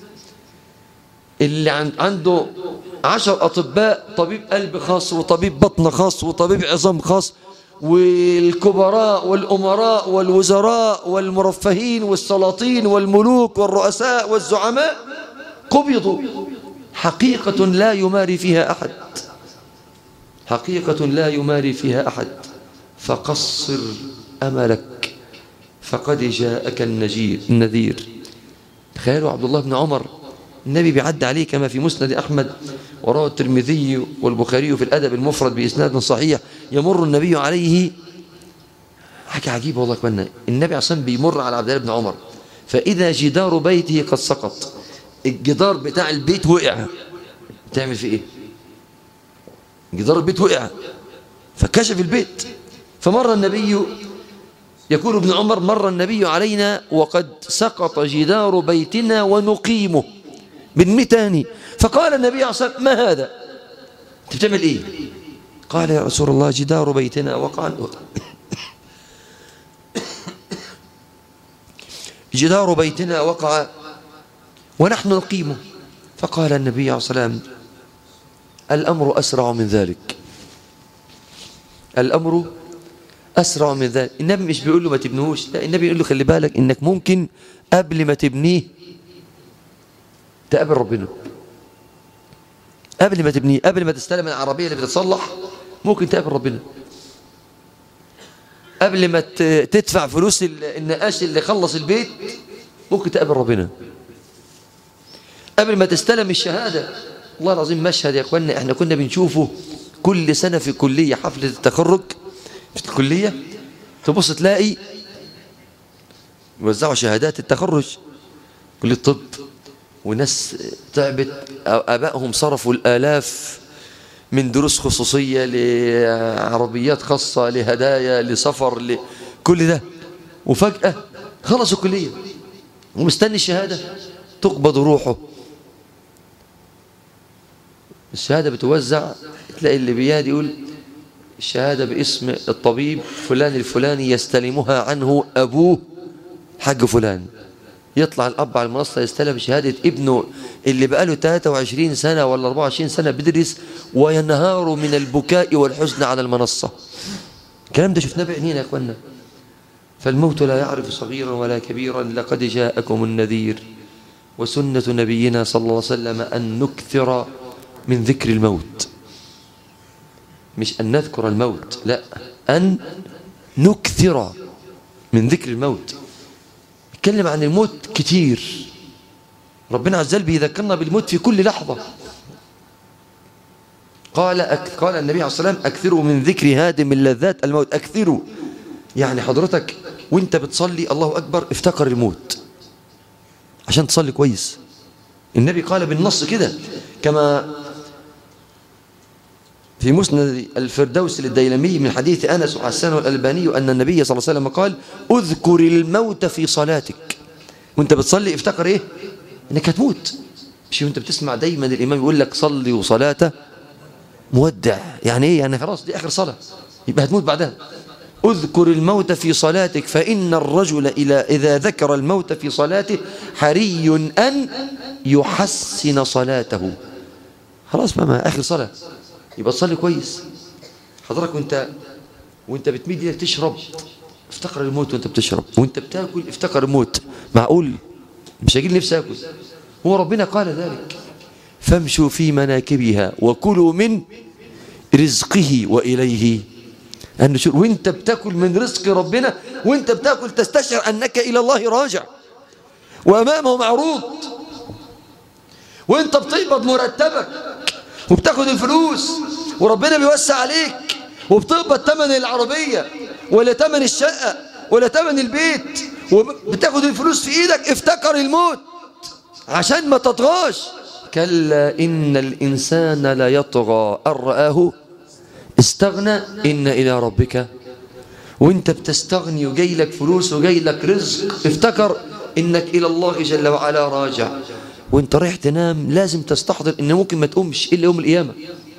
اللي عنده 10 أطباء، طبيب قلب خاص وطبيب بطن خاص وطبيب عظام خاص، والكبراء والأمراء والوزراء والمرفهين والسلاطين والملوك والرؤساء والزعماء قبضوا. حقيقة لا يماري فيها أحد، حقيقة لا يماري فيها أحد. فقصر أملك فقد جاءك النذير. تخيلوا عبد الله بن عمر النبي بيعد عليه كما في مسند أحمد ورواه الترمذي والبخاري في الأدب المفرد بإسناد صحيح. يمر النبي عليه، حاجة عجيبة والله كمان، النبي عصام بيمر على عبد الله بن عمر فإذا جدار بيته قد سقط. الجدار بتاع البيت وقع. تعمل فيه إيه؟ جدار البيت وقع فكشف البيت. فمر النبي، يقول ابن عمر مر النبي علينا وقد سقط جدار بيتنا ونقيمه بنمي تاني. فقال النبي عليه الصلاة والسلام ما هذا؟ انت بتعمل ايه؟ قال يا رسول الله جدار بيتنا وقع جدار بيتنا وقع ونحن نقيمه. فقال النبي عليه الصلاة والسلام الأمر أسرع من ذلك، الأمر أسرع من ذلك. النبي مش بيقول له ما تبنيهوش، لا، النبي يقول له خلي بالك إنك ممكن قبل ما تبنيه تقابل ربنا. قبل ما تبنيه، قبل ما تستلم العربية اللي بتتصلح ممكن تقابل ربنا. قبل ما تدفع فلوس النقاش اللي خلص البيت ممكن تقابل ربنا. قبل ما تستلم الشهادة، والله العظيم مشهد يا اخوانا احنا كنا بنشوفه كل سنة في كلية، حفلة التخرج في الكلية، تبص تلاقي يوزعوا شهادات التخرج كلية الطب، وناس تعبت آبائهم صرفوا الآلاف من دروس خصوصية لعربيات خاصة لهدايا لسفر كل ده، وفجأة خلصوا الكلية ومستني الشهادة تقبض روحه. الشهادة بتوزع تلاقي اللي بياد يقول الشهادة باسم الطبيب فلان الفلاني يستلمها عنه أبوه حق فلان. يطلع الأب على المنصة يستلم شهادة ابنه اللي بقاله 23 سنة ولا 24 سنة بيدرس وينهار من البكاء والحزن على المنصة. الكلام ده شفناه بعينينا يا أخوانا. فالموت لا يعرف صغيرا ولا كبيرا. لقد جاءكم النذير. وسنة نبينا صلى الله عليه وسلم أن نكثر من ذكر الموت، مش أن نذكر الموت، لا، أن نكثر من ذكر الموت. نتكلم عن الموت كتير. ربنا عز وجل بيذكرنا بالموت في كل لحظة. قال النبي عليه الصلاة والسلام أكثروا من ذكر هادم اللذات الموت. أكثروا يعني حضرتك وانت بتصلي الله أكبر افتكر الموت عشان تصلي كويس. النبي قال بالنص كده كما في مسند الفردوس للديلمي من حديث أنس وحسان والألباني أن النبي صلى الله عليه وسلم قال اذكر الموت في صلاتك. وانت بتصلي افتكر ايه؟ انك هتموت. مش وانت بتسمع دايما الإمام يقول لك صلي وصلاته مودع، يعني ايه؟ يعني خلاص دي آخر صلاة يبقى هتموت بعدها. اذكر الموت في صلاتك فإن الرجل إذا ذكر الموت في صلاته حري أن يحسن صلاته. خلاص ما آخر صلاة يبقى تصلي كويس. حضرتك وانت بتميل ايدك تشرب افتكر الموت، وانت بتشرب وانت بتاكل افتكر الموت. معقول مش هيجي نفسي اكل؟ هو ربنا قال ذلك فامشوا في مناكبها وكلوا من رزقه وإليه النشور. وانت بتاكل من رزق ربنا، وانت بتاكل تستشعر أنك إلى الله راجع وأمامه معروض. وانت بتقبض مرتبك وبتاخد الفلوس وربنا بيوسع عليك، وبتقبض ثمن العربية ولا ثمن الشقة ولا ثمن البيت، وبتاخد الفلوس في ايدك، افتكر الموت عشان ما تطغاش. كلا إن الإنسان لا يطغى أن رآه استغنى إن إلى ربك. وانت بتستغني وجاي لك فلوس وجاي لك رزق، افتكر إنك إلى الله جل وعلا راجع. وانت رايح تنام لازم تستحضر إن ممكن ما تقومش إلا يوم القيامة.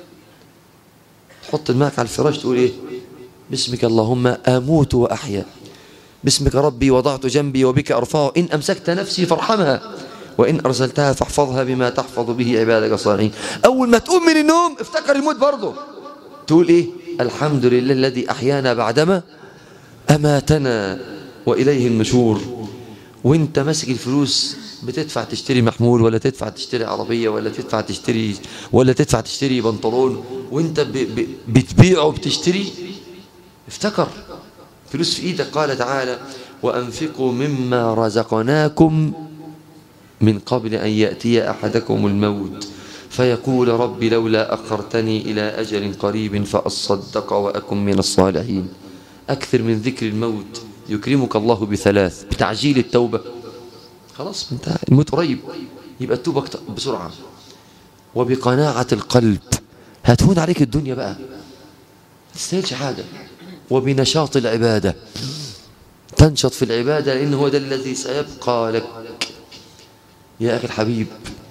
تحط دماغك على الفراش تقول إيه؟ باسمك اللهم أموت وأحيا، باسمك ربي وضعت جنبي وبك أرفعه، إن أمسكت نفسي فارحمها وإن أرسلتها فاحفظها بما تحفظ به عبادك الصالحين. أول ما تقوم من النوم افتكر الموت برضه، تقول إيه؟ الحمد لله الذي أحيانا بعدما أماتنا وإليه النشور. وانت ماسك الفلوس بتدفع تشتري محمول، ولا تدفع تشتري عربية، ولا تدفع تشتري بنطلون، وانت بتبيع وبتشتري، افتكر فلوس في ايدك. قال تعالى وأنفقوا مما رزقناكم من قبل أن يأتي أحدكم الموت فيقول ربي لولا أخرتني إلى أجل قريب فأصدق وأكن من الصالحين. أكثر من ذكر الموت يكرمك الله بثلاث: بتعجيل التوبة، خلاص انت الموت قريب يبقى التوبة بسرعة، وبقناعة القلب، هتهون عليك الدنيا بقى ما تستاهلش حاجة، وبنشاط العبادة، تنشط في العبادة لأنه هو ده الذي سيبقى لك. يا أخي الحبيب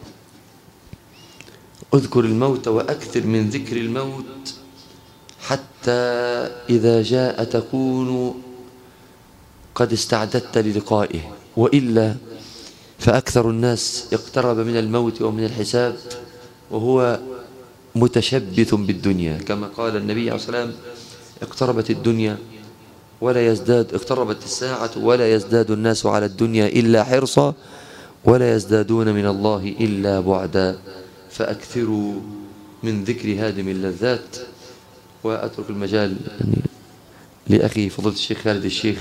اذكر الموت وأكثر من ذكر الموت حتى إذا جاء تكون قد استعددت للقائه، وإلا فأكثر الناس اقترب من الموت ومن الحساب وهو متشبث بالدنيا، كما قال النبي عليه الصلاة والسلام اقتربت الدنيا ولا يزداد، اقتربت الساعة ولا يزداد الناس على الدنيا إلا حرصا ولا يزدادون من الله إلا بعدا. فأكثروا من ذكر هادم اللذات. وأترك المجال لأخي فضيلة الشيخ خالد الشيخ،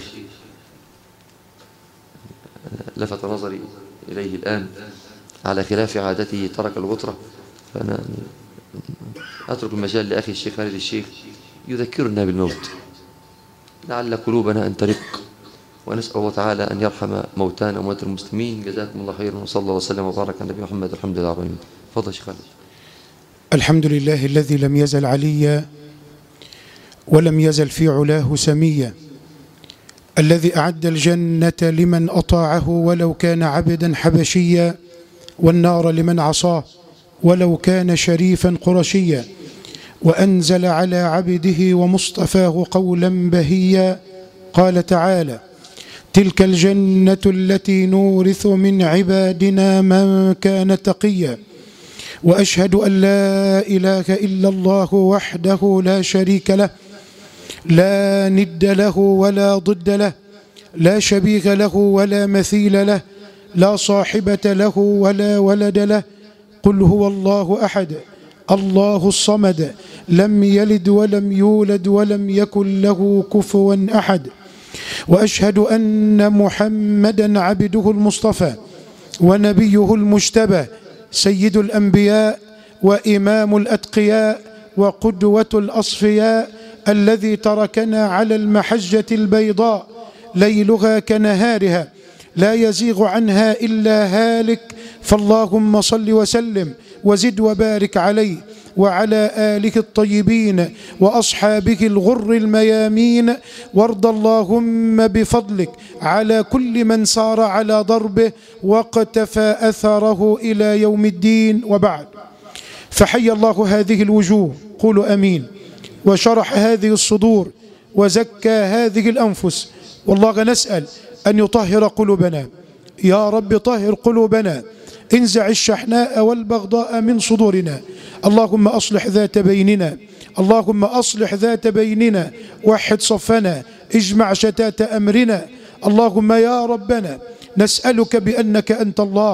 لفت نظري إليه الآن على خلاف عادته ترك الغطرة، فأنا أترك المجال لأخي الشيخ خالد الشيخ يذكرنا بالموت لعل قلوبنا أن ترق، ونسأل الله تعالى أن يرحم موتانا وموتى المسلمين. جزاكم الله خيرا، وصلى الله وسلم وبارك على النبي محمد. الحمد لله رب العالمين. تفضل يا شيخ خالد. الحمد لله الذي لم يزل عليا ولم يزل في علاه سميا، الذي أعد الجنة لمن أطاعه ولو كان عبدا حبشيا، والنار لمن عصاه ولو كان شريفا قرشيا، وأنزل على عبده ومصطفاه قولا بهيا. قال تعالى تلك الجنة التي نورث من عبادنا من كان تقيا. وأشهد أن لا إله إلا الله وحده لا شريك له، لا ند له ولا ضد له، لا شبيه له ولا مثيل له، لا صاحبة له ولا ولد له. قل هو الله أحد الله الصمد لم يلد ولم يولد ولم يكن له كفوا أحد. وأشهد أن محمدا عبده المصطفى ونبيه المجتبى، سيد الأنبياء وإمام الأتقياء وقدوة الأصفياء، الذي تركنا على المحجة البيضاء ليلها كنهارها لا يزيغ عنها إلا هالك. فاللهم صل وسلم وزد وبارك عليه وعلى آله الطيبين وأصحابه الغر الميامين. وارض اللهم بفضلك على كل من سار على ضربه واقتفى أثره إلى يوم الدين. وبعد، فحي الله هذه الوجوه، قولوا أمين، وشرح هذه الصدور وزكى هذه الأنفس. والله نسأل أن يطهر قلوبنا، يا رب طهر قلوبنا، انزع الشحناء والبغضاء من صدورنا. اللهم أصلح ذات بيننا، اللهم أصلح ذات بيننا، وحد صفنا، اجمع شتات أمرنا. اللهم يا ربنا نسألك بأنك أنت الله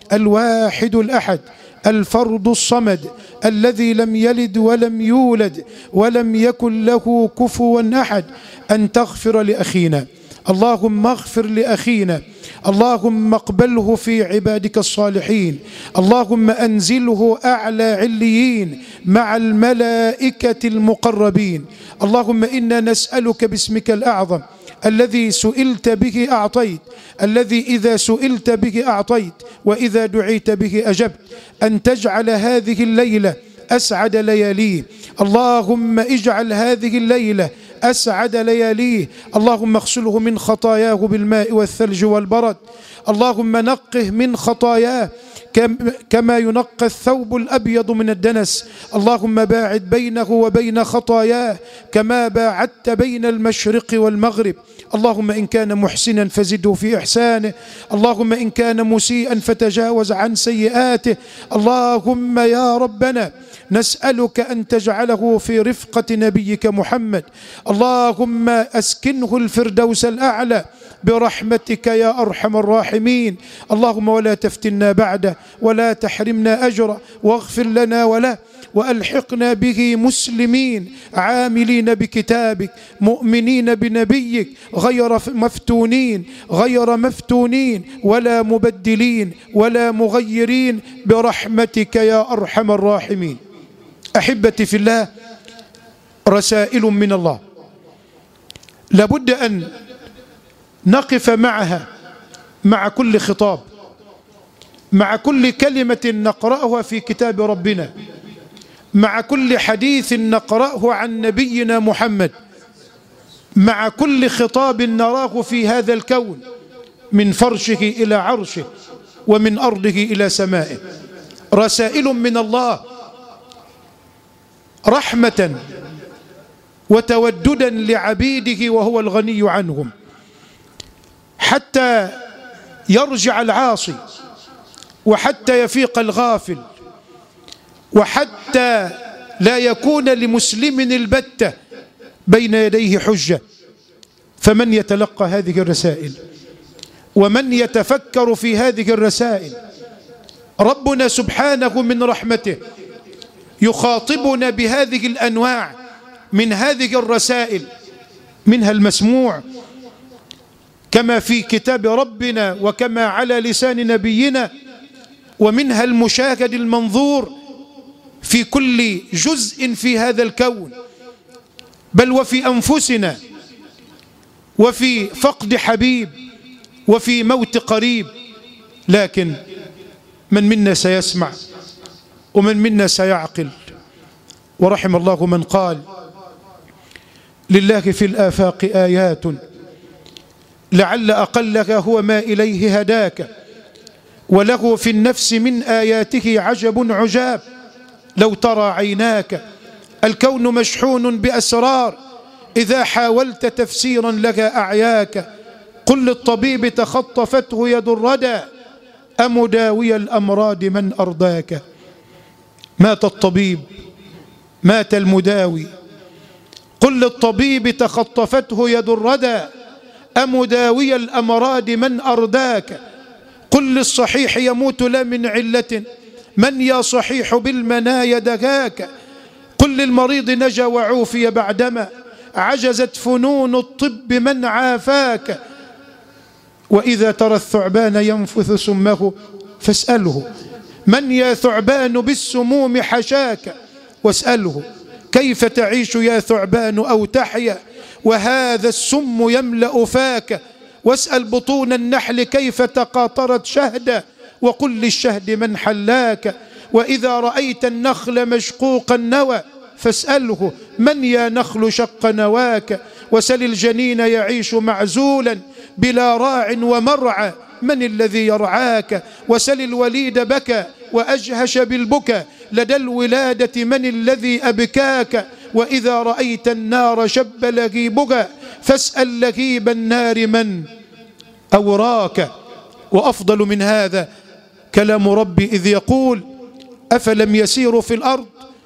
الواحد الأحد الفرد الصمد الذي لم يلد ولم يولد ولم يكن له كفوا أحد أن تغفر لأخينا. اللهم اغفر لأخينا، اللهم اقبله في عبادك الصالحين، اللهم أنزله أعلى عليين مع الملائكة المقربين. اللهم إنا نسألك باسمك الأعظم الذي سئلت به أعطيت، الذي إذا سئلت به أعطيت وإذا دعيت به أجبت، أن تجعل هذه الليلة أسعد لياليه. اللهم اجعل هذه الليلة أسعد لياليه. اللهم اغسله من خطاياه بالماء والثلج والبرد. اللهم نقه من خطاياه كما ينقى الثوب الأبيض من الدنس. اللهم باعد بينه وبين خطاياه كما باعدت بين المشرق والمغرب. اللهم إن كان محسنا فزده في إحسانه، اللهم إن كان مسيئا فتجاوز عن سيئاته. اللهم يا ربنا نسألك أن تجعله في رفقة نبيك محمد. اللهم أسكنه الفردوس الأعلى برحمتك يا أرحم الراحمين. اللهم ولا تفتنا بعده ولا تحرمنا أجره، واغفر لنا وله، وألحقنا به مسلمين عاملين بكتابك مؤمنين بنبيك غير مفتونين ولا مبدلين ولا مغيرين برحمتك يا أرحم الراحمين. أحبتي في الله، رسائل من الله لابد أن نقف معها مع كل خطاب، مع كل كلمة نقرأها في كتاب ربنا، مع كل حديث نقرأه عن نبينا محمد، مع كل خطاب نراه في هذا الكون من فرشه إلى عرشه ومن أرضه إلى سمائه. رسائل من الله رحمة وتوددا لعبيده وهو الغني عنهم، حتى يرجع العاصي، وحتى يفيق الغافل، وحتى لا يكون لمسلم البتة بين يديه حجة. فمن يتلقى هذه الرسائل ومن يتفكر في هذه الرسائل، ربنا سبحانه من رحمته يخاطبنا بهذه الأنواع من هذه الرسائل، منها المسموع كما في كتاب ربنا وكما على لسان نبينا، ومنها المشاهد المنظور في كل جزء في هذا الكون، بل وفي أنفسنا، وفي فقد حبيب، وفي موت قريب. لكن من منا سيسمع ومن منا سيعقل؟ ورحم الله من قال: لله في الآفاق آيات لعل أقلك هو ما إليه هداك، وله في النفس من آياته عجب عجاب لو ترى عيناك. الكون مشحون بأسرار إذا حاولت تفسيرا لها أعياك. قل للطبيب تخطفته يد الردى أمداوي الأمراض من أرضاك. مات الطبيب مات المداوي. قل للطبيب تخطفته يد الردى أمداوي الأمراض من أرداك. قل للصحيح يموت لا من علة من يا صحيح بالمنايا دهاك. قل للمريض نجا وعوفي بعدما عجزت فنون الطب من عافاك. وإذا ترى الثعبان ينفث سمه فاسأله من يا ثعبان بالسموم حشاك. واسأله كيف تعيش يا ثعبان أو تحيا وهذا السم يملأ فاك. واسأل بطون النحل كيف تقاطرت شهدا وقل للشهد من حلاك. وإذا رأيت النخل مشقوق النوى فاسأله من يا نخل شق نواك. وسل الجنين يعيش معزولا بلا راع ومرعى من الذي يرعاك. وسل الوليد بكى وأجهش بالبكى لدى الولادة من الذي أبكاك. وإذا رأيت النار شب لهيبها فاسأل لهيب النار من أوراك. وأفضل من هذا كلام ربي إذ يقول: أفلم يسيروا في الأرض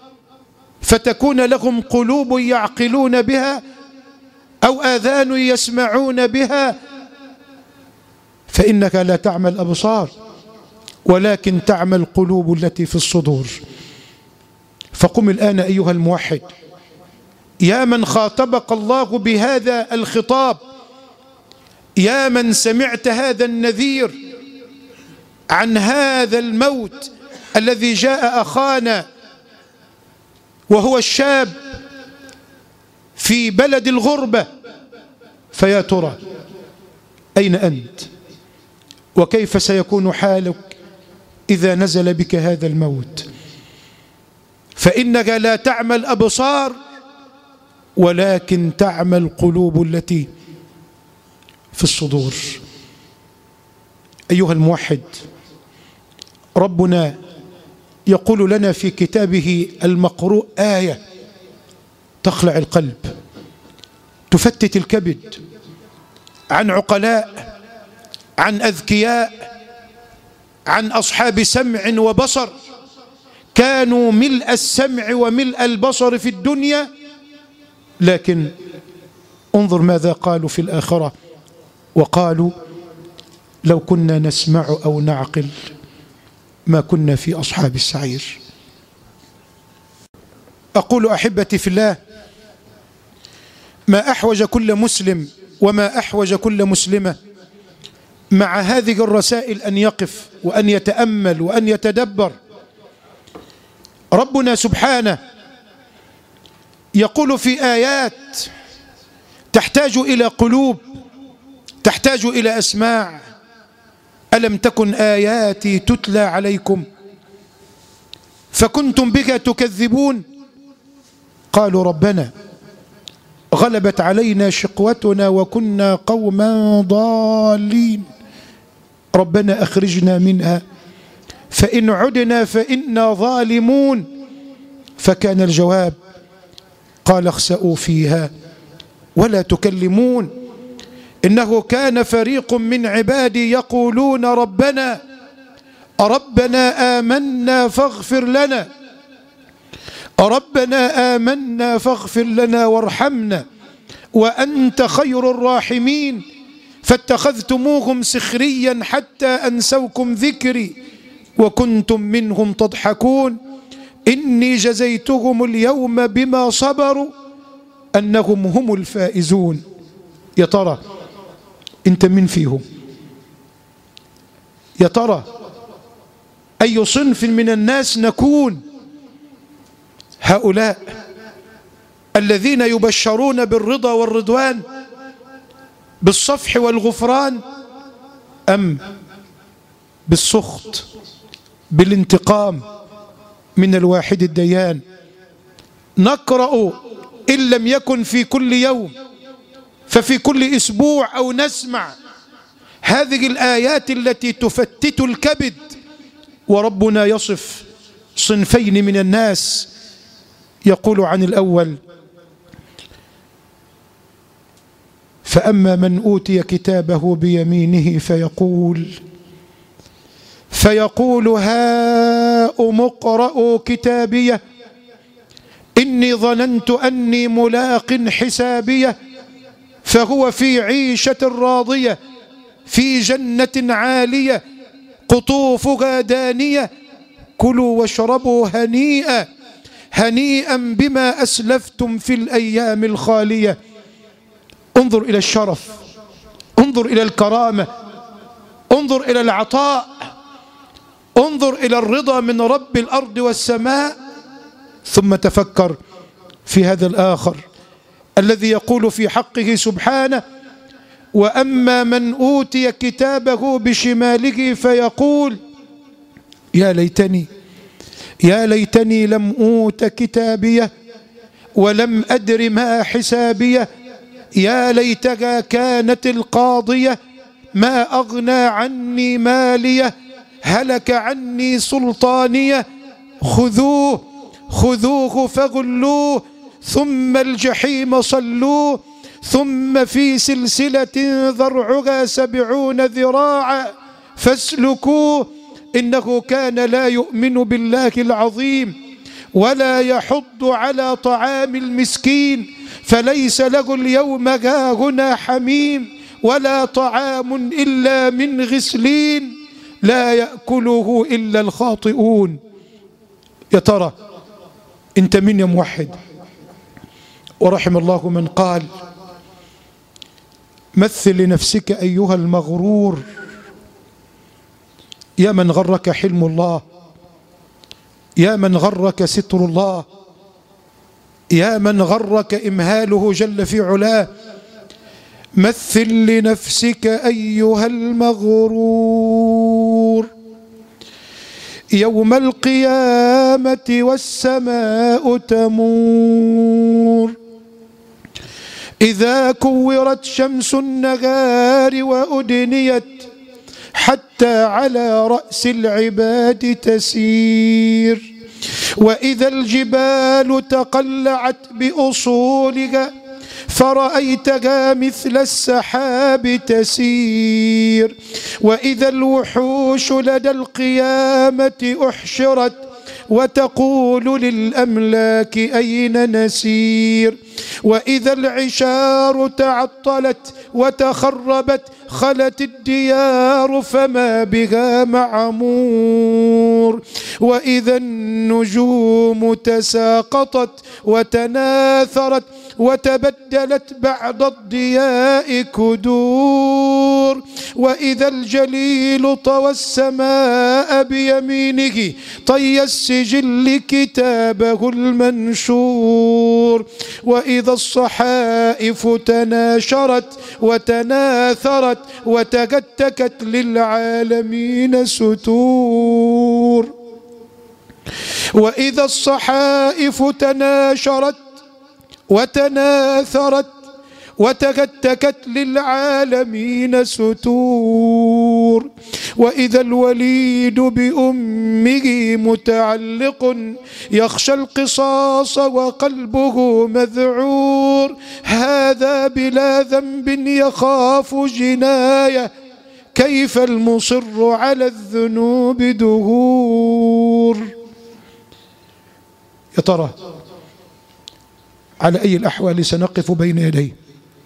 فتكون لهم قلوب يعقلون بها أو آذان يسمعون بها فإنك لا تعمى الأبصار ولكن تعمى القلوب التي في الصدور. فقم الآن أيها الموحد، يا من خاطبك الله بهذا الخطاب، يا من سمعت هذا النذير عن هذا الموت الذي جاء أخانا وهو الشاب في بلد الغربة، فيا ترى أين أنت؟ وكيف سيكون حالك إذا نزل بك هذا الموت؟ فإنك لا تعمى الأبصار ولكن تعمى القلوب التي في الصدور. أيها الموحد، ربنا يقول لنا في كتابه المقروء آية تخلع القلب، تفتت الكبد، عن عقلاء، عن أذكياء، عن أصحاب سمع وبصر كانوا ملء السمع وملء البصر في الدنيا، لكن انظر ماذا قالوا في الآخرة، وقالوا لو كنا نسمع أو نعقل ما كنا في أصحاب السعير. أقول أحبتي في الله، ما أحوج كل مسلم وما أحوج كل مسلمة مع هذه الرسائل أن يقف وأن يتأمل وأن يتدبر. ربنا سبحانه يقول في آيات تحتاج إلى قلوب، تحتاج إلى أسماع: ألم تكن آياتي تتلى عليكم فكنتم بها تكذبون؟ قالوا ربنا غلبت علينا شقوتنا وكنا قوما ضالين ربنا أخرجنا منها فإن عدنا فإنا ظالمون. فكان الجواب: قال اخسئوا فيها ولا تكلمون إنه كان فريق من عبادي يقولون ربنا آمنا فاغفر لنا، ربنا آمنا فاغفر لنا وارحمنا وأنت خير الراحمين فاتخذتموهم سخريا حتى أنسوكم ذكري وكنتم منهم تضحكون إني جزيتهم اليوم بما صبروا أنهم هم الفائزون. يا ترى أنت من فيهم؟ يا ترى أي صنف من الناس نكون؟ هؤلاء الذين يبشرون بالرضا والرضوان، بالصفح والغفران، أم بالسخط، بالانتقام من الواحد الديان؟ نقرأ إن لم يكن في كل يوم ففي كل أسبوع أو نسمع هذه الآيات التي تفتت الكبد، وربنا يصف صنفين من الناس. يقول عن الأول: فأما من أوتي كتابه بيمينه فيقول هاؤم اقرءوا كتابيه إني ظننت أني ملاق حسابيه فهو في عيشة راضية في جنة عالية قطوفها دانية كلوا واشربوا هنيئا بما أسلفتم في الأيام الخالية. انظر إلى الشرف، انظر إلى الكرامة، انظر إلى العطاء، انظر إلى الرضا من رب الأرض والسماء، ثم تفكر في هذا الآخر الذي يقول في حقه سبحانه: وأما من أوتي كتابه بشماله فيقول يا ليتني لم أوت كتابيه ولم أدر ما حسابيه يا ليتها كانت القاضية ما أغنى عني ماليه هلك عني سلطانيه خذوه فغلوه ثم الجحيم صلوه ثم في سلسلة ذرعها 70 ذراعا فاسلكوه إنه كان لا يؤمن بالله العظيم ولا يحض على طعام المسكين فليس له اليوم هاهنا حميم ولا طعام إلا من غسلين لا يأكله إلا الخاطئون. يا ترى أنت من يا موحد؟ ورحم الله من قال: مثل لنفسك أيها المغرور، يا من غرك حلم الله، يا من غرك ستر الله، يا من غرك إمهاله جل في علاه. مثل لنفسك أيها المغرور يوم القيامة والسماء تمور، إذا كورت شمس النهار وأدنيت حتى على رأس العباد تسير، وإذا الجبال تقلعت بأصولها فرأيتها مثل السحاب تسير، وإذا الوحوش لدى القيامة أحشرت وتقول للأملاك أين نسير، وإذا العشار تعطلت وتخربت خلت الديار فما بها معمور، وإذا النجوم تساقطت وتناثرت وتبدلت بعد الضياء كدور، وإذا الجليل طوى السماء بيمينه طي السجل كتابه المنشور، وإذا الصحائف تناشرت وتناثرت وتكتكت للعالمين ستور، وإذا الصحائف تناشرت وتناثرت وتكتكت للعالمين ستور، وإذا الوليد بأمه متعلق يخشى القصاص وقلبه مذعور، هذا بلا ذنب يخاف جناية كيف المصر على الذنوب دهور. يا ترى على أي الأحوال سنقف بين يديه؟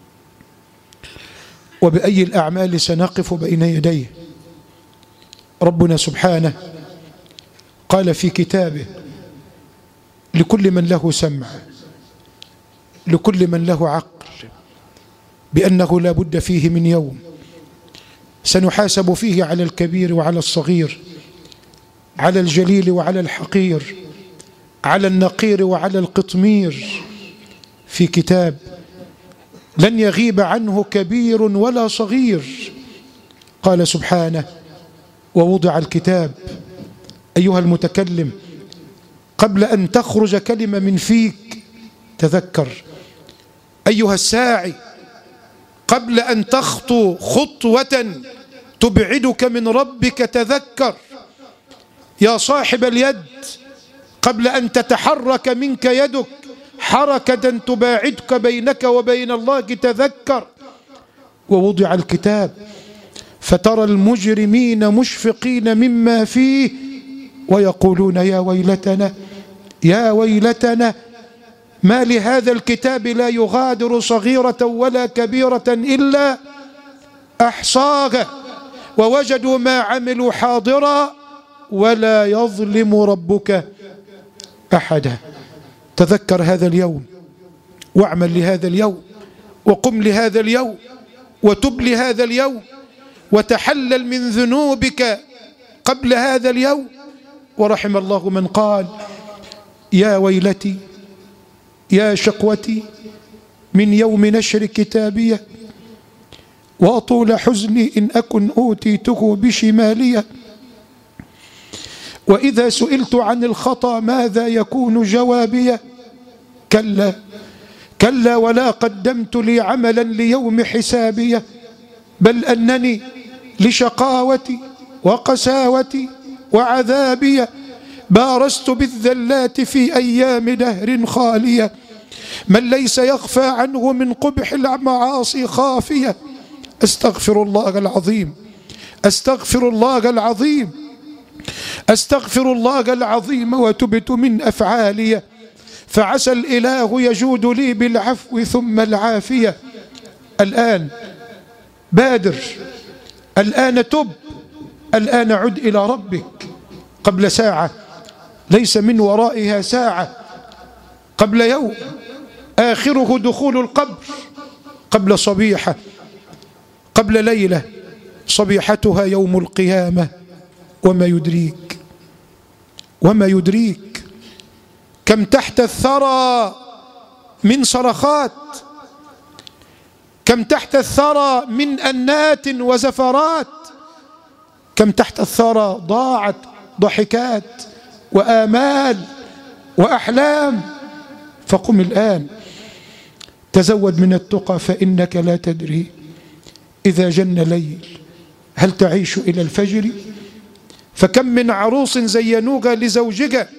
وبأي الأعمال سنقف بين يديه؟ ربنا سبحانه قال في كتابه: لكل من له سمع، لكل من له عقل، بأنه لا بد فيه من يوم سنحاسب فيه على الكبير وعلى الصغير، على الجليل وعلى الحقير، على النقير وعلى القطمير، في كتاب لن يغيب عنه كبير ولا صغير. قال سبحانه: ووضع الكتاب. أيها المتكلم، قبل أن تخرج كلمة من فيك تذكر. أيها الساعي، قبل أن تخطو خطوة تبعدك من ربك تذكر. يا صاحب اليد، قبل أن تتحرك منك يدك حركة تباعدك بينك وبين الله تذكر. ووضع الكتاب فترى المجرمين مشفقين مما فيه ويقولون: يا ويلتنا يا ويلتنا، ما لهذا الكتاب لا يغادر صغيرة ولا كبيرة إلا أحصاها ووجدوا ما عملوا حاضرا ولا يظلم ربك أحدا. تذكر هذا اليوم، واعمل لهذا اليوم، وقم لهذا اليوم، وتب لهذا اليوم، وتحلل من ذنوبك قبل هذا اليوم. ورحم الله من قال: يا ويلتي يا شقوتي من يوم نشر كتابيه، وأطول حزني إن أكن أوتيته بشماليه، وإذا سئلت عن الخطأ ماذا يكون جوابي؟ كلا كلا ولا قدمت لي عملا ليوم حسابي، بل أنني لشقاوتي وقساوتي وعذابي بارزت بالذلات في أيام دهر خالية، من ليس يخفى عنه من قبح المعاصي خافية. أستغفر الله العظيم، أستغفر الله العظيم، أستغفر الله العظيم، وتبت من أفعالي، فعسى الإله يجود لي بالعفو ثم العافية. الآن بادر، الآن تب، الآن عد إلى ربك. قبل ساعة، ليس من ورائها ساعة، قبل يوم آخره دخول القبر، قبل صبيحة، قبل ليلة صبيحتها يوم القيامة. وما يدريك، وما يدريك كم تحت الثرى من صرخات، كم تحت الثرى من أنات وزفرات، كم تحت الثرى ضاعت ضحكات وآمال وأحلام. فقم الآن، تزود من التقى، فإنك لا تدري إذا جن ليل هل تعيش إلى الفجر. فكم من عروس زينوك لزوجك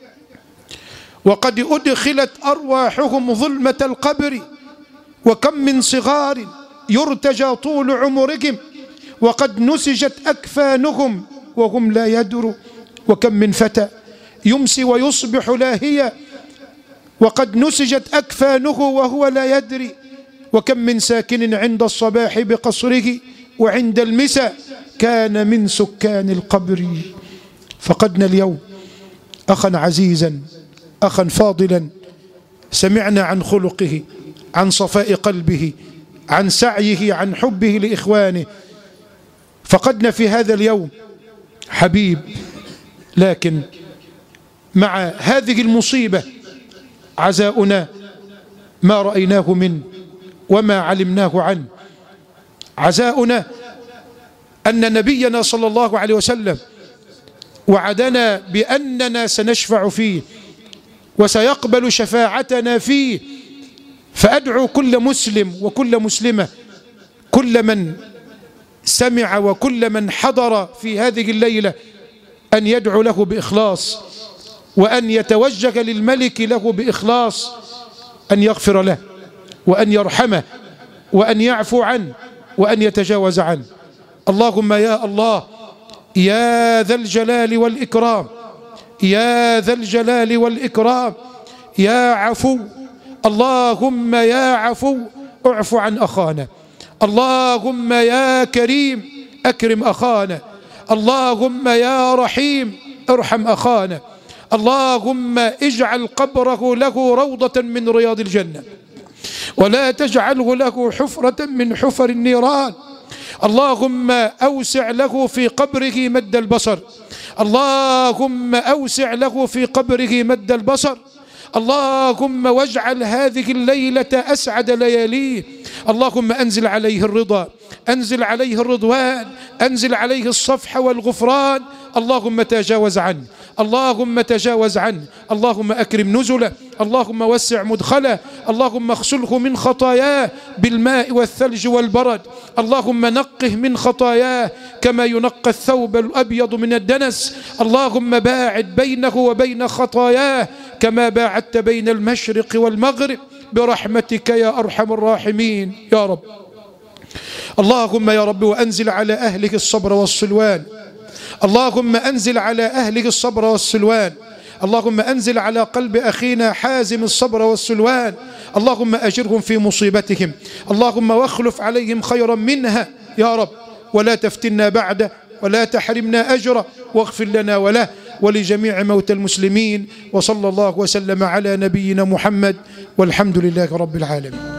وقد أدخلت أرواحهم ظلمة القبر، وكم من صغار يرتجى طول عمرهم وقد نسجت أكفانهم وهم لا يدروا، وكم من فتى يمسي ويصبح لاهيا وقد نسجت أكفانه وهو لا يدري، وكم من ساكن عند الصباح بقصره وعند المساء كان من سكان القبر. فقدنا اليوم أخا عزيزا، أخا فاضلا، سمعنا عن خلقه، عن صفاء قلبه، عن سعيه، عن حبه لإخوانه. فقدنا في هذا اليوم حبيب، لكن مع هذه المصيبة عزاؤنا ما رأيناه منه وما علمناه عنه. عزاؤنا أن نبينا صلى الله عليه وسلم وعدنا بأننا سنشفع فيه وسيقبل شفاعتنا فيه. فأدعو كل مسلم وكل مسلمة، كل من سمع وكل من حضر في هذه الليلة، أن يدعو له بإخلاص، وأن يتوجه للملك له بإخلاص، أن يغفر له وأن يرحمه وأن يعفو عنه وأن يتجاوز عنه. اللهم يا الله، يا ذا الجلال والإكرام، يا ذا الجلال والإكرام، يا عفو، اللهم يا عفو اعف عن أخانا، اللهم يا كريم أكرم أخانا، اللهم يا رحيم ارحم أخانا، اللهم اجعل قبره له روضة من رياض الجنة ولا تجعله له حفرة من حفر النيران. اللهم أوسع له في قبره مد البصر، اللهم أوسع له في قبره مد البصر. اللهم واجعل هذه الليلة أسعد لياليه. اللهم أنزل عليه الرضا، أنزل عليه الرضوان، أنزل عليه الصفح والغفران. اللهم تجاوز عنه، اللهم تجاوز عنه، اللهم أكرم نزله، اللهم وسع مدخله، اللهم اغسله من خطاياه بالماء والثلج والبرد، اللهم نقه من خطاياه كما ينقى الثوب الأبيض من الدنس، اللهم باعد بينه وبين خطاياه كما باعدت بين المشرق والمغرب برحمتك يا أرحم الراحمين يا رب. اللهم يا رب وأنزل على أهله الصبر والسلوان، اللهم أنزل على أهله الصبر والسلوان، اللهم أنزل على قلب أخينا حازم الصبر والسلوان، اللهم أجرهم في مصيبتهم، اللهم واخلف عليهم خيرا منها يا رب، ولا تفتنا بعده ولا تحرمنا أجره، واغفر لنا وله ولجميع موتى المسلمين. وصلى الله وسلم على نبينا محمد، والحمد لله رب العالمين.